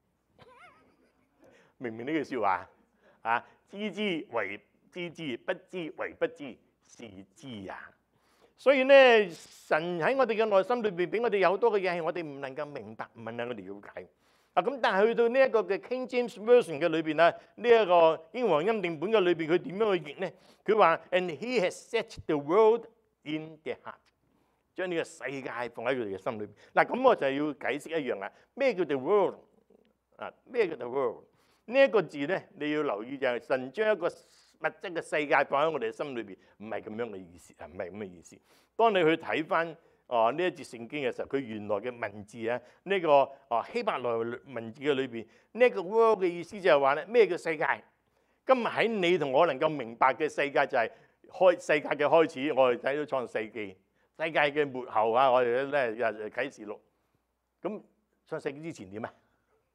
明唔明呢句説話啊？知之為知之，不知為不知，是知也。所以咧，神喺我哋嘅內心裏邊俾我哋有好多嘅嘢係我哋唔能夠明白，唔能夠了解。啊咁，但係去到呢一個嘅 King James Version 嘅裏邊啊，呢一個英皇欽定本嘅裏邊，佢點樣去譯咧？佢話 ：And he has set the world in their heart， 將呢個世界放喺佢哋嘅心裏邊。嗱，咁我就要解釋一樣啦。咩叫 the world 啊？咩叫 the world？呢一個字咧，你要留意就係神將一個物質嘅世界放喺我哋嘅心裏邊，唔係咁樣嘅意思啊，唔係咁嘅意思。當你去睇翻啊呢一節聖經嘅時候，佢原來嘅文字啊，呢、這個啊希伯來文字嘅裏邊，呢、這、一個 world 嘅意思就係話咧，咩叫世界？今日喺你同我能夠明白嘅世界就係開世界嘅開始。我哋睇到創世記，世界嘅末後啊，我哋咧啟示錄。咁創世記之前點啊？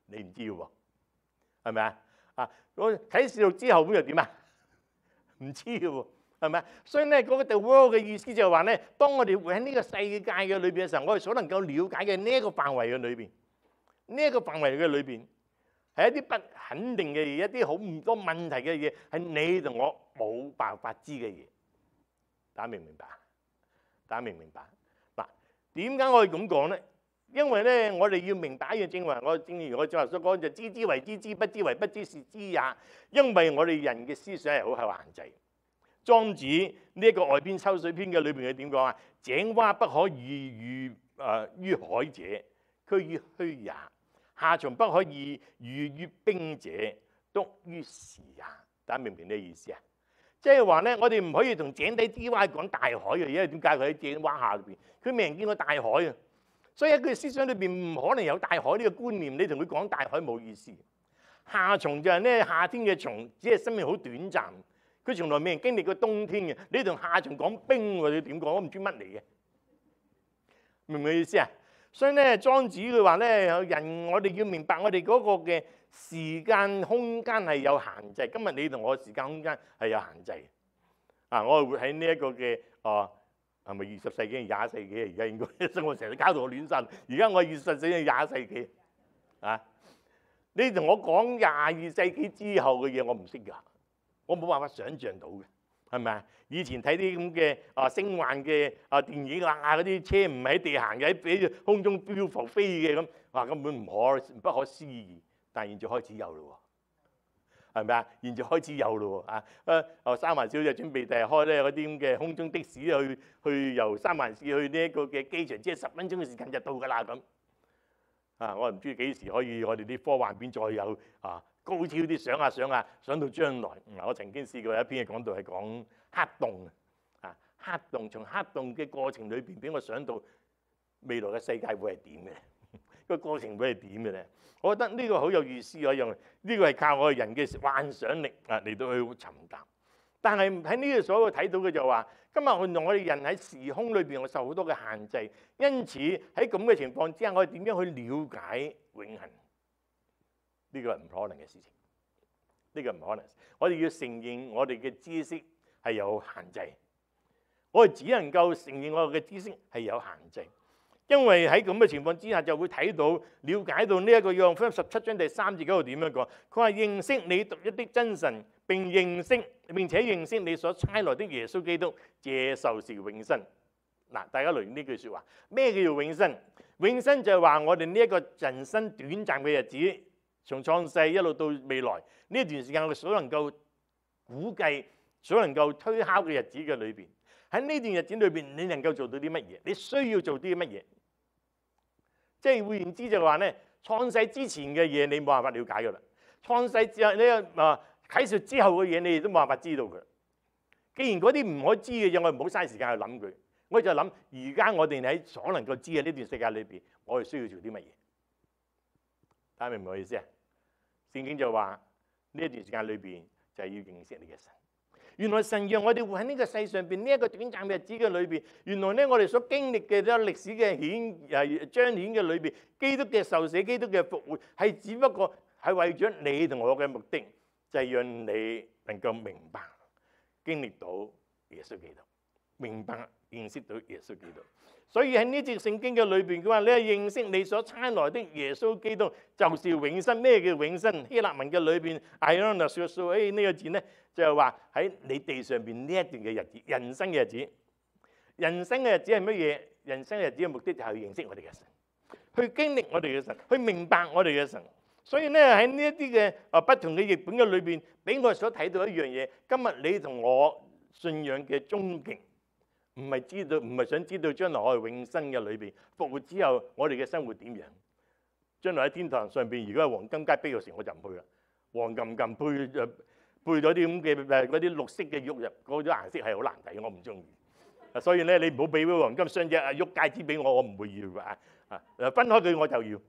你唔知嘅喎，係咪啊？啊，我啟示錄之後咁又點啊？唔知嘅喎，係咪啊？所以咧，嗰個 the world 嘅意思就係話咧，當我哋活喺呢個世界嘅裏邊嘅時候，我哋所能夠了解嘅呢一個範圍嘅裏邊，呢一個範圍嘅裏邊係一啲不肯定嘅嘢，一啲好唔多問題嘅嘢，係你同我冇辦法知嘅嘢。大家明唔明白？大家明唔明白？嗱，點解我哋咁講咧？因為咧，我哋要明白一樣正話，我正如我正話所講，就知之為知之，不知為不知，是知也。因為我哋人嘅思想係好有限制。莊子呢一個外邊秋水篇嘅裏邊佢點講啊？井蛙不可喻於誒於海者，區於虛也；夏蟲不可以喻於冰者，篤於時也。大家明唔明呢個意思啊？即係話咧，我哋唔可以同井底之蛙講大海嘅，因為點解佢喺井蛙下邊，佢未人見過大海啊。所以喺佢思想裏邊唔可能有大海呢個觀念，你同佢講大海冇意思。夏蟲就係咧，夏天嘅蟲，只係生命好短暫，佢從來未人經歷過冬天嘅。你同夏蟲講冰喎，你點講？我唔知乜嚟嘅，明唔明意思啊？所以咧，莊子佢話咧，人我哋要明白我哋嗰個嘅時間空間係有限制。今日你同我嘅時間空間係有限制。啊，我係活喺呢一個嘅啊。係咪二十世紀、廿世紀啊？而家應該，所以我成日搞到我亂晒。而家我係二十世紀、廿世紀啊！你同我講廿二世紀之後嘅嘢，我唔識㗎，我冇辦法想像到嘅，係咪啊？以前睇啲咁嘅啊星幻嘅啊電影啊，嗰啲車唔係喺地行嘅，喺空中漂浮飛嘅咁，哇！根本唔可不可思議，但係現在開始有咯喎。係咪啊？現在開始有咯喎啊！誒，哦，三藩市就準備第日開咧嗰啲咁嘅空中的士去去由三藩市去呢一個嘅機場，即係十分鐘嘅時間就到㗎啦咁。啊，我唔知幾時可以我哋啲科幻片再有啊高超啲想下想下想到將來。嗱，我曾經試過有一篇嘅講道係講黑洞啊，黑洞從黑洞嘅過程裏邊俾我想到未來嘅世界會係點嘅，個過程會係點嘅咧？我覺得呢個好有意思，我用呢個係靠我哋人嘅幻想力啊嚟到去尋找。但係喺呢個所睇到嘅就話，今日我哋人喺時空裏邊，我受好多嘅限制，因此喺咁嘅情況之下，我哋點樣去了解永恆？呢個係唔可能嘅事情，呢個唔可能。我哋要承認我哋嘅知識係有限制，我哋只能夠承認我哋嘅知識係有限制。因為喺咁嘅情況之下，就會睇到、了解到呢一個約翰福音十七章第三節嗰度點樣講？佢話認識你獨一的真神，並認識並且認識你所差來的耶穌基督，這就是永生。嗱，大家留意呢句説話，咩叫做永生？永生就係話我哋呢一個人生短暫嘅日子，從創世一路到未來呢一段時間，我哋所能夠估計、所能夠推敲嘅日子嘅裏邊，喺呢段日子裏邊，你能夠做到啲乜嘢？你需要做啲乜嘢？即係換言之就係話咧，創世之前嘅嘢你冇辦法了解㗎啦。創世之後呢啊啟示之後嘅嘢，你哋都冇辦法知道㗎。既然嗰啲唔可以知嘅嘢，我哋唔好嘥時間去諗佢。我就諗而家我哋喺所能夠知嘅呢段世界裏邊，我哋需要做啲乜嘢？大家明唔明我意思啊？聖經就話呢一段時間裏邊就係要認識你嘅神。原來神讓我哋活喺呢個世上邊呢一個短暫嘅日子嘅裏邊，原來咧我哋所經歷嘅咧歷史嘅顯誒彰顯嘅裏邊，基督嘅受死、基督嘅復活，係只不過係為咗你同我嘅目的，就係讓你能夠明白、經歷到耶穌基督，明白認識到耶穌基督。所以喺呢節聖經嘅裏邊，佢話你係認識你所差來的耶穌基督，就是永生。咩叫永生？希臘文嘅裏邊 aionios 呢個字咧，就係話喺你地上邊呢一段嘅日子，人生嘅日子。人生嘅日子係乜嘢？人生嘅日子嘅目的就係認識我哋嘅神，去經歷我哋嘅神，去明白我哋嘅神。所以咧喺呢一啲嘅啊不同嘅譯本嘅裏邊，俾我所睇到一樣嘢。今日你同我信仰嘅終極，唔係知道，唔係想知道將來我哋永生嘅裏邊復活之後，我哋嘅生活點樣？將來喺天堂上邊，如果係黃金街碧玉城，我就唔去啦。黃金金配誒配咗啲咁嘅誒嗰啲綠色嘅玉入，嗰啲顏色係好難睇，我唔中意。所以咧，你唔好俾黃金雙隻啊玉戒指俾我，我唔會要㗎啊！啊分開佢我就要。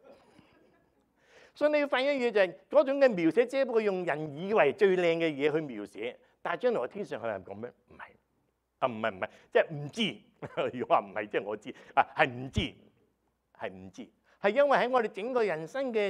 所以你要發現一樣嘢就係嗰種嘅描寫，只不過用人以為最靚嘅嘢去描寫，但係將來喺天上係咪咁咩？唔係。啊，唔係唔係，即係唔知。如果話唔係，即係我知。啊，係唔知，係唔知，係因為喺我哋整個人生嘅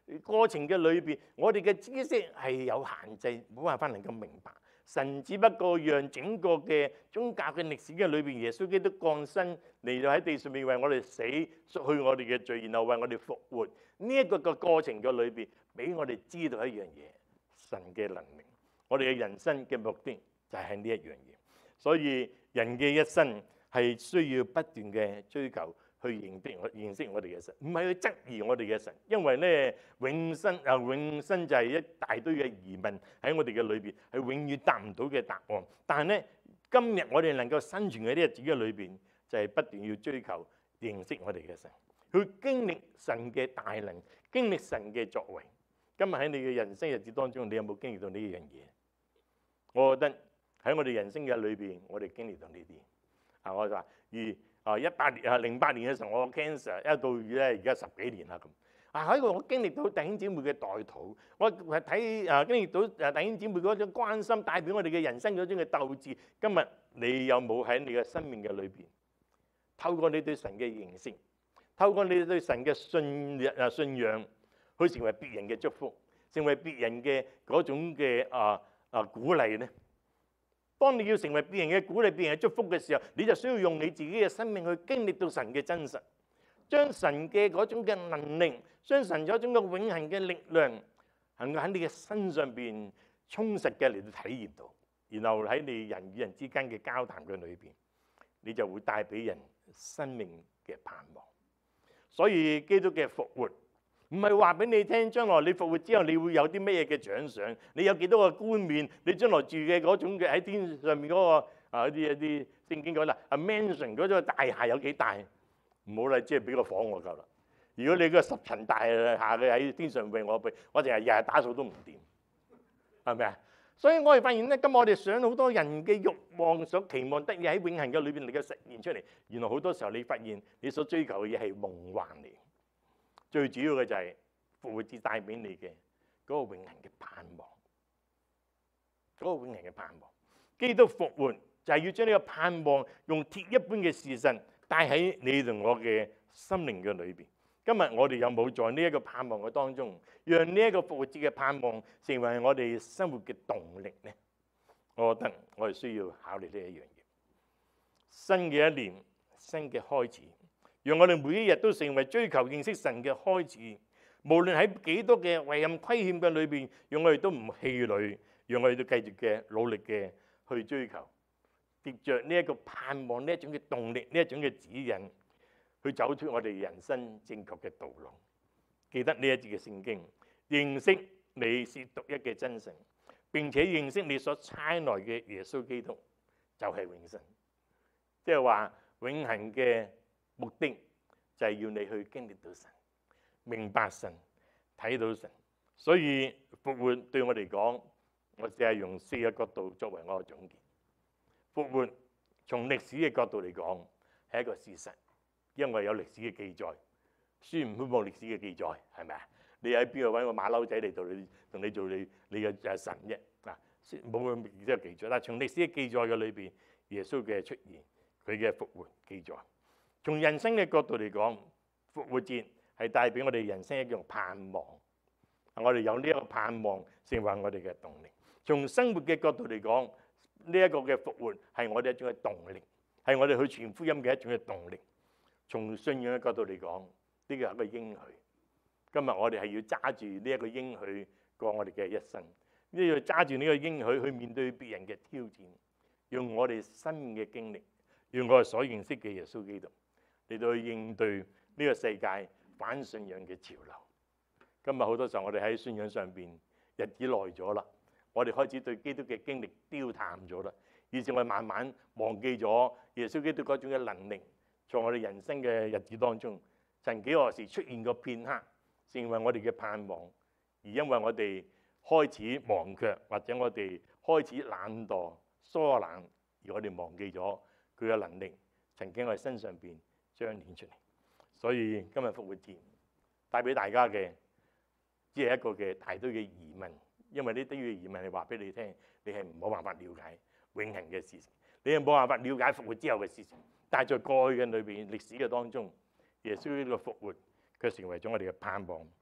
過程嘅裏邊，我哋嘅知識係有限制，冇辦法能夠明白。神只不過讓整個嘅宗教嘅歷史嘅裏邊，耶穌基督降生嚟到喺地上面為我哋死，贖去我哋嘅罪，然後為我哋復活。呢一個嘅過程嘅裏邊，俾我哋知道一樣嘢，神嘅能力。我哋嘅人生嘅目的就係呢一樣嘢。所以人嘅一生係需要不斷嘅追求，去認識我認識我哋嘅神，唔係去質疑我哋嘅神，因為咧永生啊永生就係一大堆嘅疑問喺我哋嘅裏邊，係永遠答唔到嘅答案。但係咧今日我哋能夠生存喺呢日子嘅裏邊，就係不斷要追求認識我哋嘅神，去經歷神嘅大能，經歷神嘅作為。今日喺你嘅人生日子當中，你有冇經歷到呢樣嘢？我覺得喺我哋人生嘅裏邊，我哋經歷到呢啲啊，我就話而。啊！一八年啊，零八年嘅時候，我 cancer 一到咧，而家十幾年啦咁。啊喺度，我經歷到弟兄姊妹嘅代禱，我係睇啊經歷到啊弟兄姊妹嗰種關心，代表我哋嘅人生嗰種嘅鬥志。今日你有冇喺你嘅生命嘅裏邊，透過你對神嘅認識，透過你對神嘅信啊信仰，去成為別人嘅祝福，成為別人嘅嗰種嘅啊啊鼓勵咧？當你要成為別人嘅鼓勵、別人嘅祝福嘅時候，你就需要用你自己嘅生命去經歷到神嘅真實，將神嘅嗰種嘅能力，將神嗰種嘅永恆嘅力量，能夠喺你嘅身上邊充實嘅嚟到體驗到，然後喺你人與人之間嘅交談嘅裏邊，你就會帶俾人生命嘅盼望。所以基督嘅復活唔係話俾你聽，將來你復活之後，你會有啲乜嘢嘅獎賞？你有幾多個冠冕？你將來住嘅嗰種嘅喺天上面嗰個啊一啲一啲聖經講啦，啊 mansion 嗰種大廈有幾大？唔好啦，即係俾個房我夠啦。如果你個十層大廈嘅喺天上為我俾，我淨係日日打掃都唔掂，係咪啊？所以我哋發現咧，今日我哋想好多人嘅慾望、所期望得嘢喺永恆嘅裏邊能夠實現出嚟，原來好多時候你發現你所追求嘅嘢係夢幻嚟。最主要嘅就係復活節帶俾你嘅嗰個永恆嘅盼望，嗰個永恆嘅盼望。基督復活就係要將呢個盼望用鐵一般嘅事實帶喺你同我嘅心靈嘅裏邊。今日我哋有冇在呢一個盼望嘅當中，讓呢一個復活節嘅盼望成為我哋生活嘅動力呢？我覺得我哋需要考慮呢一樣嘢。新嘅一年，新嘅開始。讓我哋每一日都成為追求認識神嘅開始，無論喺幾多嘅遺憾虧欠嘅裏邊，讓我哋都唔氣餒，讓我哋都繼續嘅努力嘅去追求，藉着呢一個盼望，呢一種嘅動力，呢一種嘅指引，去走出我哋人生正確嘅道路。記得呢一節嘅聖經，認識你是獨一嘅真神，並且認識你所差來嘅耶穌基督，就係永生。即係話永恆嘅目的就係要你去經歷到神，明白神，睇到神。所以復活對我嚟講，我只係用四個角度作為我嘅總結。復活從歷史嘅角度嚟講係一個事實，因為有歷史嘅記載。孫悟空冇歷史嘅記載，係咪啊？你喺邊度揾個馬騮仔嚟到你同你做你你嘅誒神啫？嗱，冇歷史嘅記載。但係從歷史嘅記載嘅裏邊，耶穌嘅出現，佢嘅復活記載。從人生嘅角度嚟講，復活節係帶俾我哋人生一種盼望，我哋有呢一個盼望成為我哋嘅動力。從生活嘅角度嚟講，呢一個嘅復活係我哋一種嘅動力，係我哋去傳福音嘅一種嘅動力。從信仰嘅角度嚟講，呢個係一個應許。今日我哋係要揸住呢一個應許過我哋嘅一生，呢要揸住呢個應許去面對別人嘅挑戰，用我哋生命嘅經歷，用我哋所認識嘅耶穌基督嚟到去應對呢個世界反信仰嘅潮流。今日好多時候我哋喺信仰上邊日子耐咗啦，我哋開始對基督嘅經歷丟淡咗啦，以至我哋慢慢忘記咗耶穌基督嗰種嘅能力，在我哋人生嘅日子當中，曾幾何時出現過片刻，成為我哋嘅盼望。而因為我哋開始忘卻，或者我哋開始懶惰疏懶，而我哋忘記咗佢嘅能力曾經喺我哋身上邊彰顯出嚟。所以今日復活節帶俾大家嘅只係一個嘅大堆嘅疑問，因為呢啲嘅疑問係話俾你聽，你係冇辦法了解永恆嘅事情，你係冇辦法了解復活之後嘅事情。但係在過去嘅裏邊歷史嘅當中，耶穌呢個復活卻成為咗我哋嘅盼望，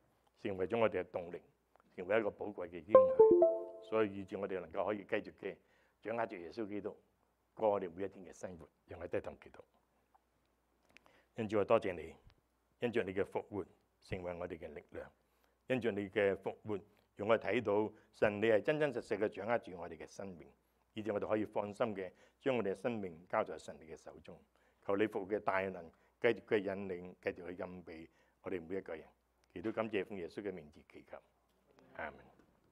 成為咗我哋嘅動力，成為一個寶貴嘅應許，所以以致我哋能夠可以繼續嘅掌握住耶穌基督過我哋每一天嘅生活，讓我哋低頭祈禱。因主我多謝你，因着你嘅復活成為我哋嘅力量，因着你嘅復活，讓我哋睇到神你係真真實實嘅掌握住我哋嘅生命，以致我哋可以放心嘅將我哋嘅生命交在神你嘅手中。求你復活嘅大能繼續嘅引領，繼續去蔭庇我哋每一個人。亦都感謝奉耶穌嘅名字祈求，阿門。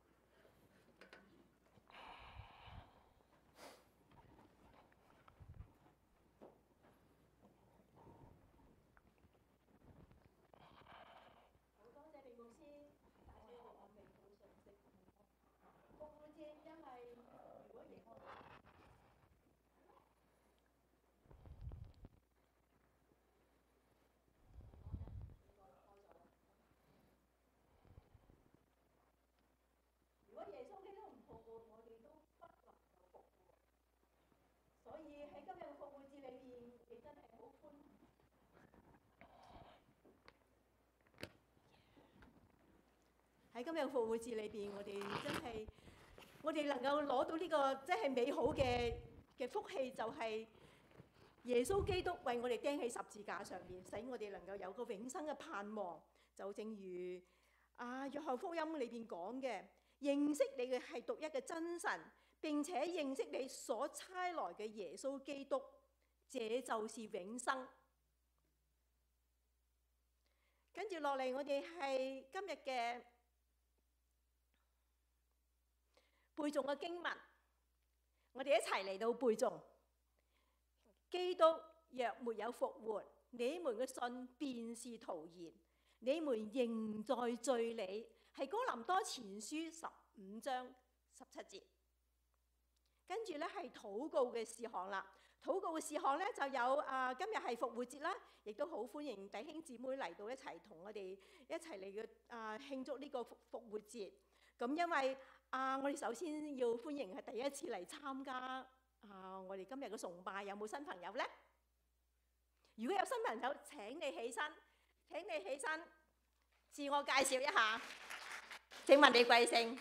喺今日嘅復活節裏邊，我哋真係我哋能夠攞到呢個真係美好嘅嘅福氣，就係耶穌基督為我哋釘喺十字架上面，使我哋能夠有個永生嘅盼望。就正如啊約翰福音裏邊講嘅，認識你嘅係獨一嘅真神，並且認識你所差來嘅耶穌基督，這就是永生。跟住落嚟，我哋係今日嘅背誦嘅經文，我哋一齊嚟到背誦。基督若沒有復活，你們嘅信便是徒然，你們仍在罪裏。係哥林多前書十五章十七節。跟住咧係禱告嘅事項啦。禱告嘅事項咧就有啊，今日係復活節啦，亦都好歡迎弟兄姊妹嚟到一齊同我哋一齊嚟嘅啊慶祝呢個復復活節。咁因為啊，我哋首先要歡迎係第一次嚟參加啊，我哋今日嘅崇拜，有冇新朋友呢？如果有新朋友，請你起身，請你起身，自我介紹一下。請問你貴姓？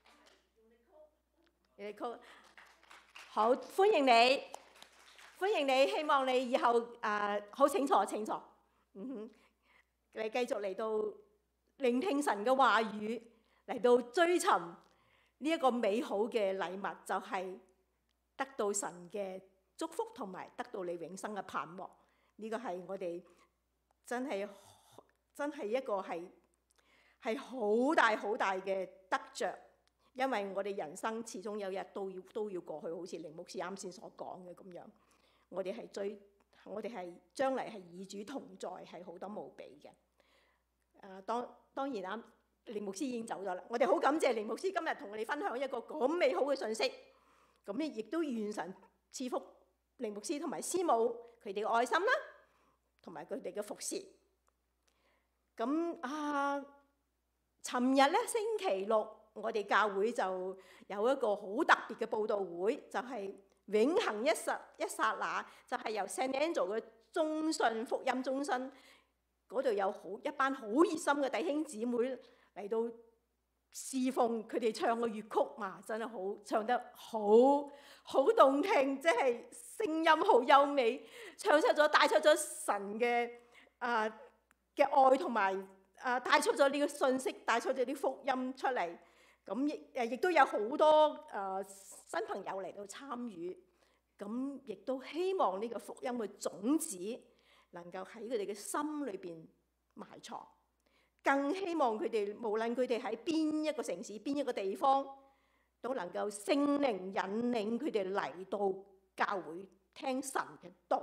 你好，好歡迎你，歡迎你，希望你以後啊好清楚清楚，嗯哼，你繼續嚟到聆聽神嘅話語，嚟到追尋呢一個美好嘅禮物，就係得到神嘅祝福同埋得到你永生嘅盼望。呢個係我哋真係真係一個係係好大好大嘅得着，因為我哋人生始終有日都要都要過去，好似凌牧師啱先所講嘅咁樣。我哋係最我哋係將嚟係與主同在，係好得無比嘅。誒，當當然啦。凌牧師已經走咗啦，我哋好感謝凌牧師今日同我哋分享一個咁美好嘅信息。咁咧亦都願神賜福凌牧師同埋師母佢哋嘅愛心啦，同埋佢哋嘅服侍。咁啊，尋日咧星期六，我哋教會就有一個好特別嘅佈道會，就係、是、永恆一剎一剎那，就係、是、由 Saint Andrew 嘅中信福音中心嗰度有好一班好熱心嘅弟兄姊妹嚟到侍奉，佢哋唱嘅粵曲嘛，真係好唱得好好動聽，即係聲音好優美，唱出咗帶出咗神嘅啊嘅愛同埋啊帶出咗呢個信息，帶出咗啲福音出嚟。咁亦誒亦都有好多誒新朋友嚟到參與，咁亦都希望呢個福音嘅種子能夠喺佢哋嘅心裏邊埋藏。更希望佢哋無論佢哋喺邊一個城市、邊一個地方，都能夠聖靈引領佢哋嚟到教會聽神嘅道。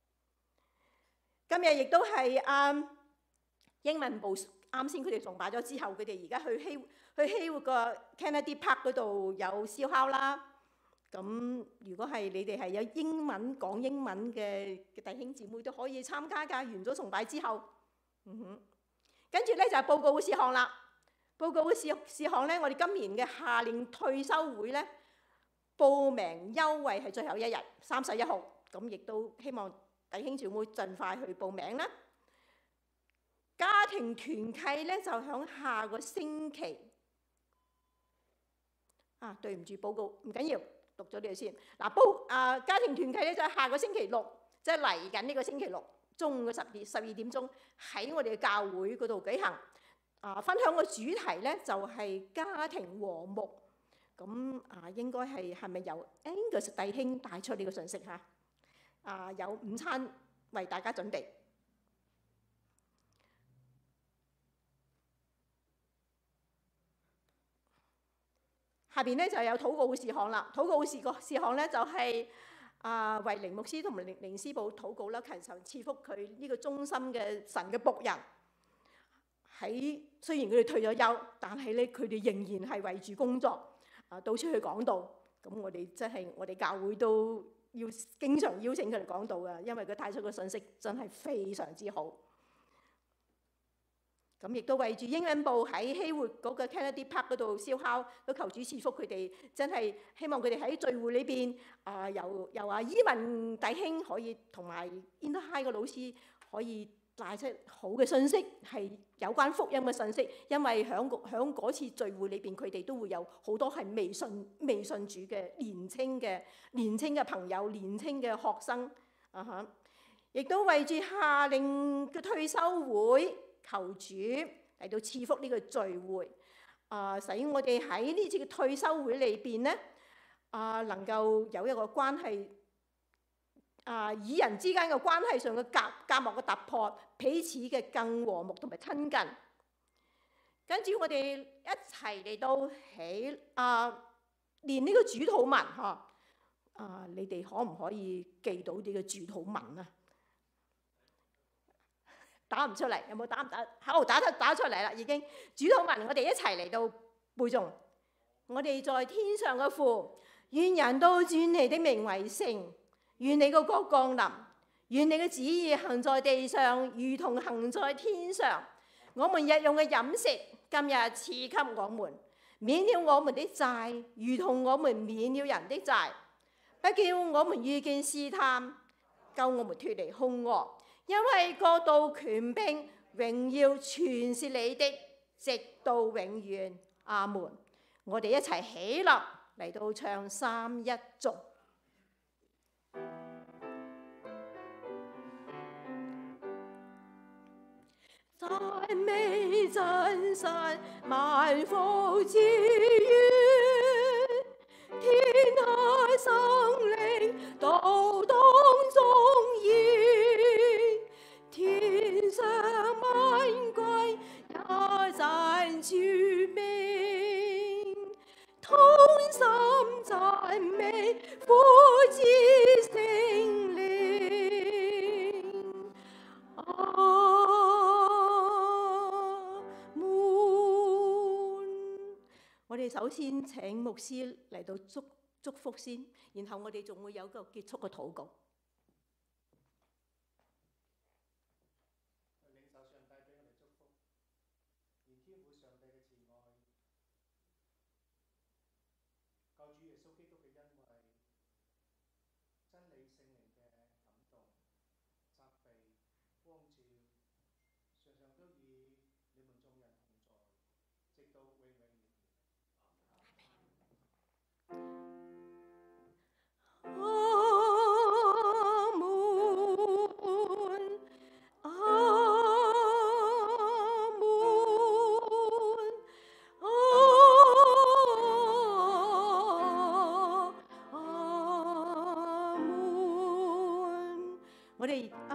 今日亦都係啱英文部啱先佢哋崇拜咗之後，佢哋而家去希去希活個 Kennedy Park 嗰度有燒烤啦。咁如果係你哋係有英文講英文嘅弟兄姊妹都可以參加㗎。完咗崇拜之後，嗯哼。跟住咧就係報告嘅事項啦。報告嘅事事項咧，我哋今年嘅夏令退休會咧，報名優惠係最後一日，三十一號。咁亦都希望弟兄姊妹盡快去報名啦。 家庭團契咧就響下個星期。啊，對唔住，報告唔緊要，讀咗呢個先。嗱，報啊家庭團契咧就係下個星期六，即係嚟緊呢個星期六中午嘅十二十二點鐘喺我哋嘅教會嗰度舉行。啊，分享個主題咧就係家庭和睦。咁啊，應該係係咪由 Angus 弟兄帶出呢個信息嚇？啊，有午餐為大家準備。下邊咧就有禱告事項啦。禱告事個事項咧就係、是、啊，為靈牧師同埋靈靈師部禱告啦，求神賜福佢呢個忠心嘅神嘅僕人。喺雖然佢哋退咗休，但係咧佢哋仍然係為住工作啊，到處去講道。咁我哋真係我哋教會都要經常邀請佢哋講道㗎，因為佢帶出個信息真係非常之好。咁亦都為住英文部喺希活嗰個 Kennedy Park 嗰度燒烤，都求主賜福佢哋。真係希望佢哋喺聚會裏邊啊，由由啊伊文弟兄可以同埋 Inter High 個老師可以帶出好嘅信息，係有關福音嘅信息。因為響響嗰次聚會裏邊，佢哋都會有好多係未信未信主嘅年青嘅年青嘅朋友、年青嘅學生啊嚇。亦都為住夏令嘅退休會，求主嚟到賜福呢個聚會，啊，使我哋喺呢次嘅退休會裏邊咧，啊，能夠有一個關係，啊，以人之間嘅關係上嘅隔隔膜嘅突破，彼此嘅更和睦同埋親近。跟住我哋一齊嚟到起啊，練呢個主禱文嗬，啊，你哋可唔可以記到呢個主禱文啊？打唔出嚟，有冇打唔打？好，打得打出嚟啦，已經。主禱文，我哋一齊嚟到背誦。我哋在天上嘅父，願人都尊你的名為聖，願你個國降臨，願你嘅旨意行在地上，如同行在天上。我們日用嘅飲食，今日賜給我們，免了我們的債，如同我們免了人的債，不叫我們遇見試探，救我們脫離兇惡。因為國度、權柄、榮耀全是你的，直到永遠。阿門。我哋一齊起立嚟到唱三一頌。讚美真神，萬福之源，天下生靈都當中現，天上萬貴也讚主名，同心讚美父子聖靈。阿我哋首先請牧師嚟到祝祝福先，然後我哋仲會有個結束嘅禱告。 領受上帝俾我哋祝福，願天父上帝嘅慈愛、救主耶穌基督嘅恩惠、真理聖靈嘅感動、責備、光照，常常都與你們眾人同在，直到永永遠遠。 我哋啊，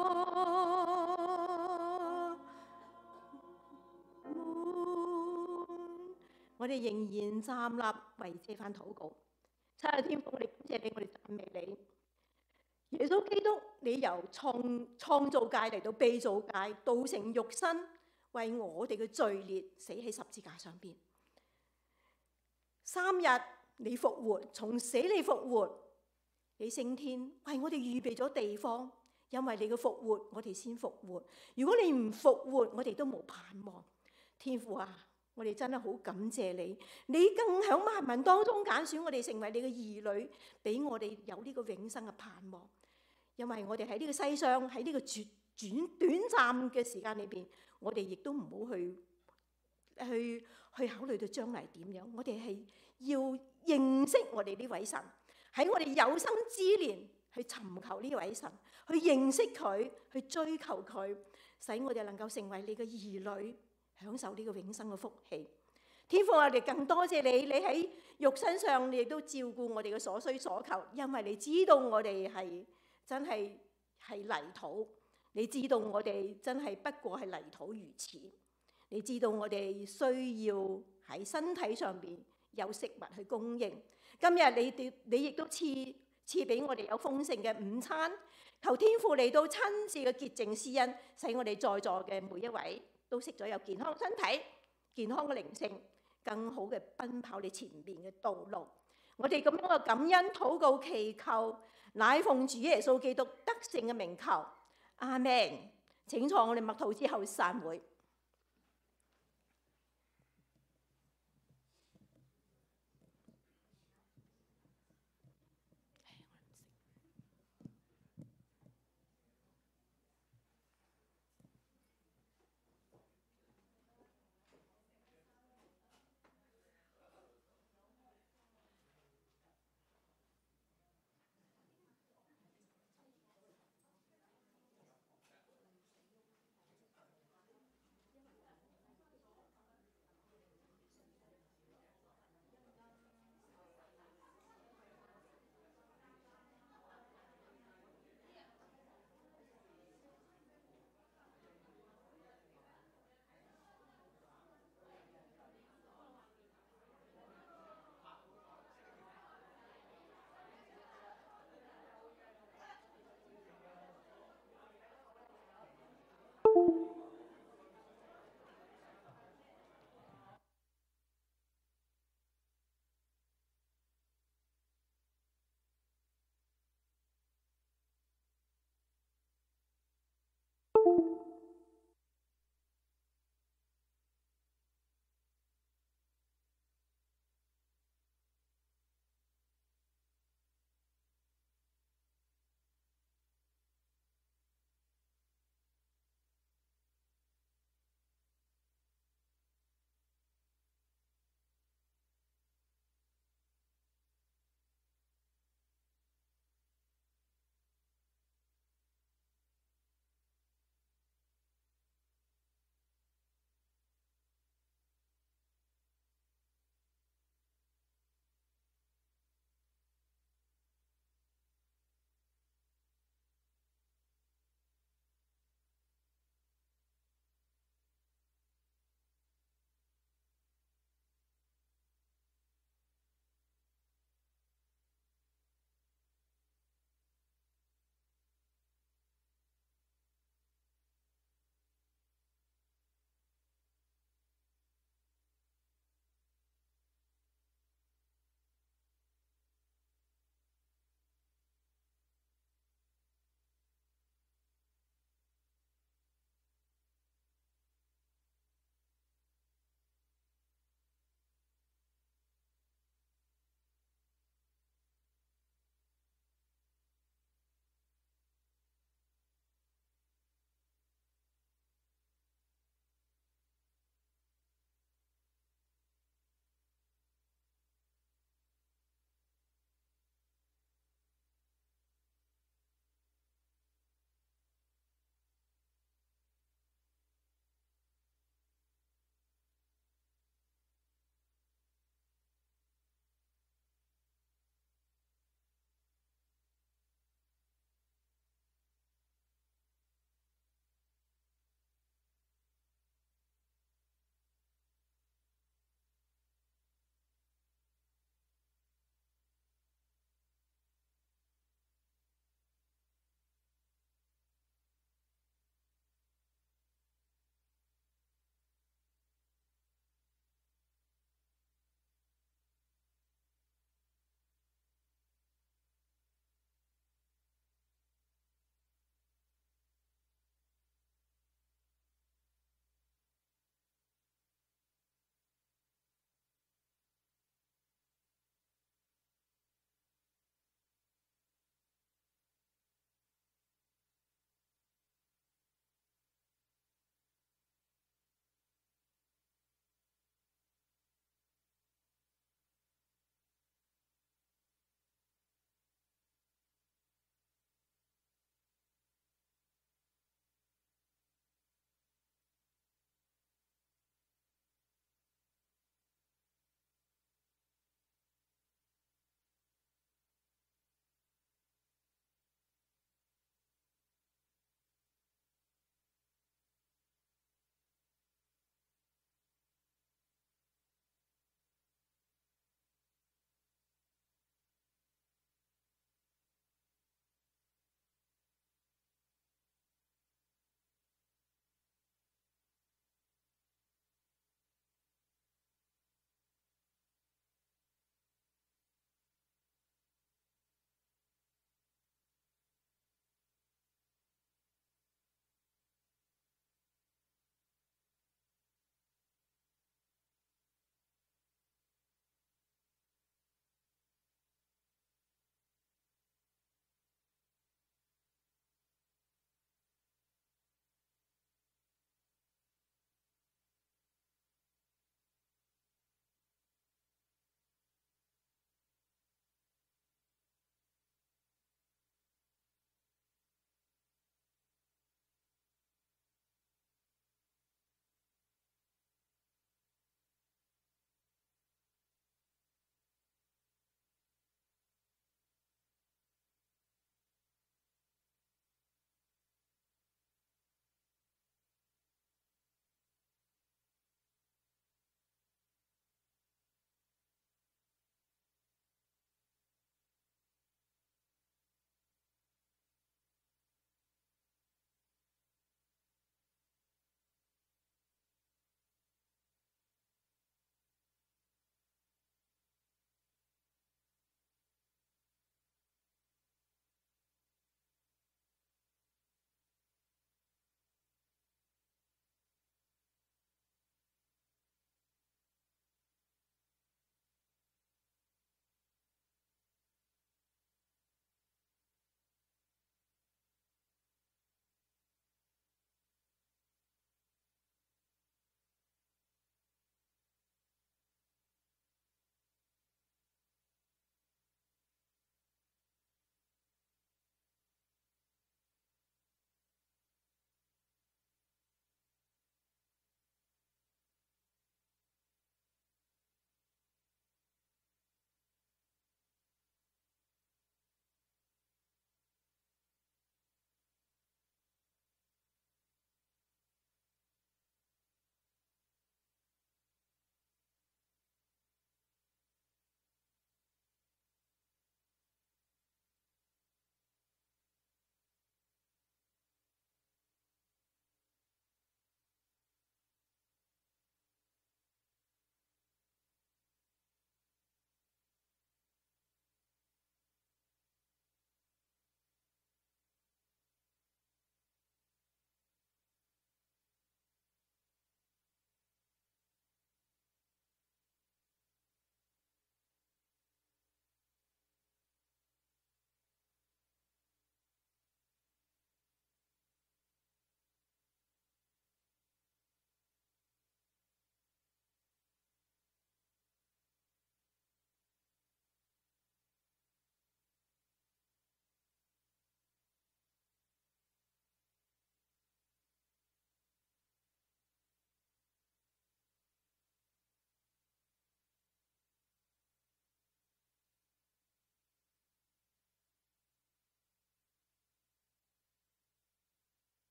我哋仍然站立為這番禱告。親愛的天父，我哋感謝你，我哋讚美你。耶穌基督，你由創創造界嚟到被造界，道成肉身，為我哋嘅罪孽死喺十字架上邊。三日你復活，從死裏復活。你升天，為我哋預備咗地方，因為你嘅復活，我哋先復活。如果你唔復活，我哋都冇盼望。天父啊，我哋真係好感謝你，你更響萬民當中揀選我哋成為你嘅兒女，俾我哋有呢個永生嘅盼望。因為我哋喺呢個世上，喺呢個絕短短暫嘅時間裏邊，我哋亦都唔好去去去考慮到將來點樣。我哋係要認識我哋呢位神，喺我哋有生之年去尋求呢位神，去認識佢，去追求佢，使我哋能夠成為你嘅兒女，享受呢個永生嘅福氣。天父，我哋更多謝你，你喺肉身上你亦都照顧我哋嘅所需所求，因為你知道我哋係真係係泥土，你知道我哋真係不過係泥土如此，你知道我哋需要喺身體上邊有食物去供應。今日你哋你亦都賜賜俾我哋有豐盛嘅午餐，求天父嚟到親自嘅潔淨施恩，使我哋在座嘅每一位都識咗有健康身體、健康嘅靈性，更好嘅奔跑你前面嘅道路。我哋咁樣嘅感恩禱告祈求，乃奉主耶穌基督得勝嘅名求，阿們。請坐，我哋默禱之後散會。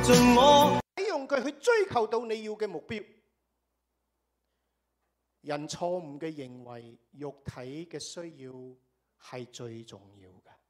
盡我，使用佢去追求到你要嘅目標。人錯誤嘅認為肉體嘅需要係最重要嘅。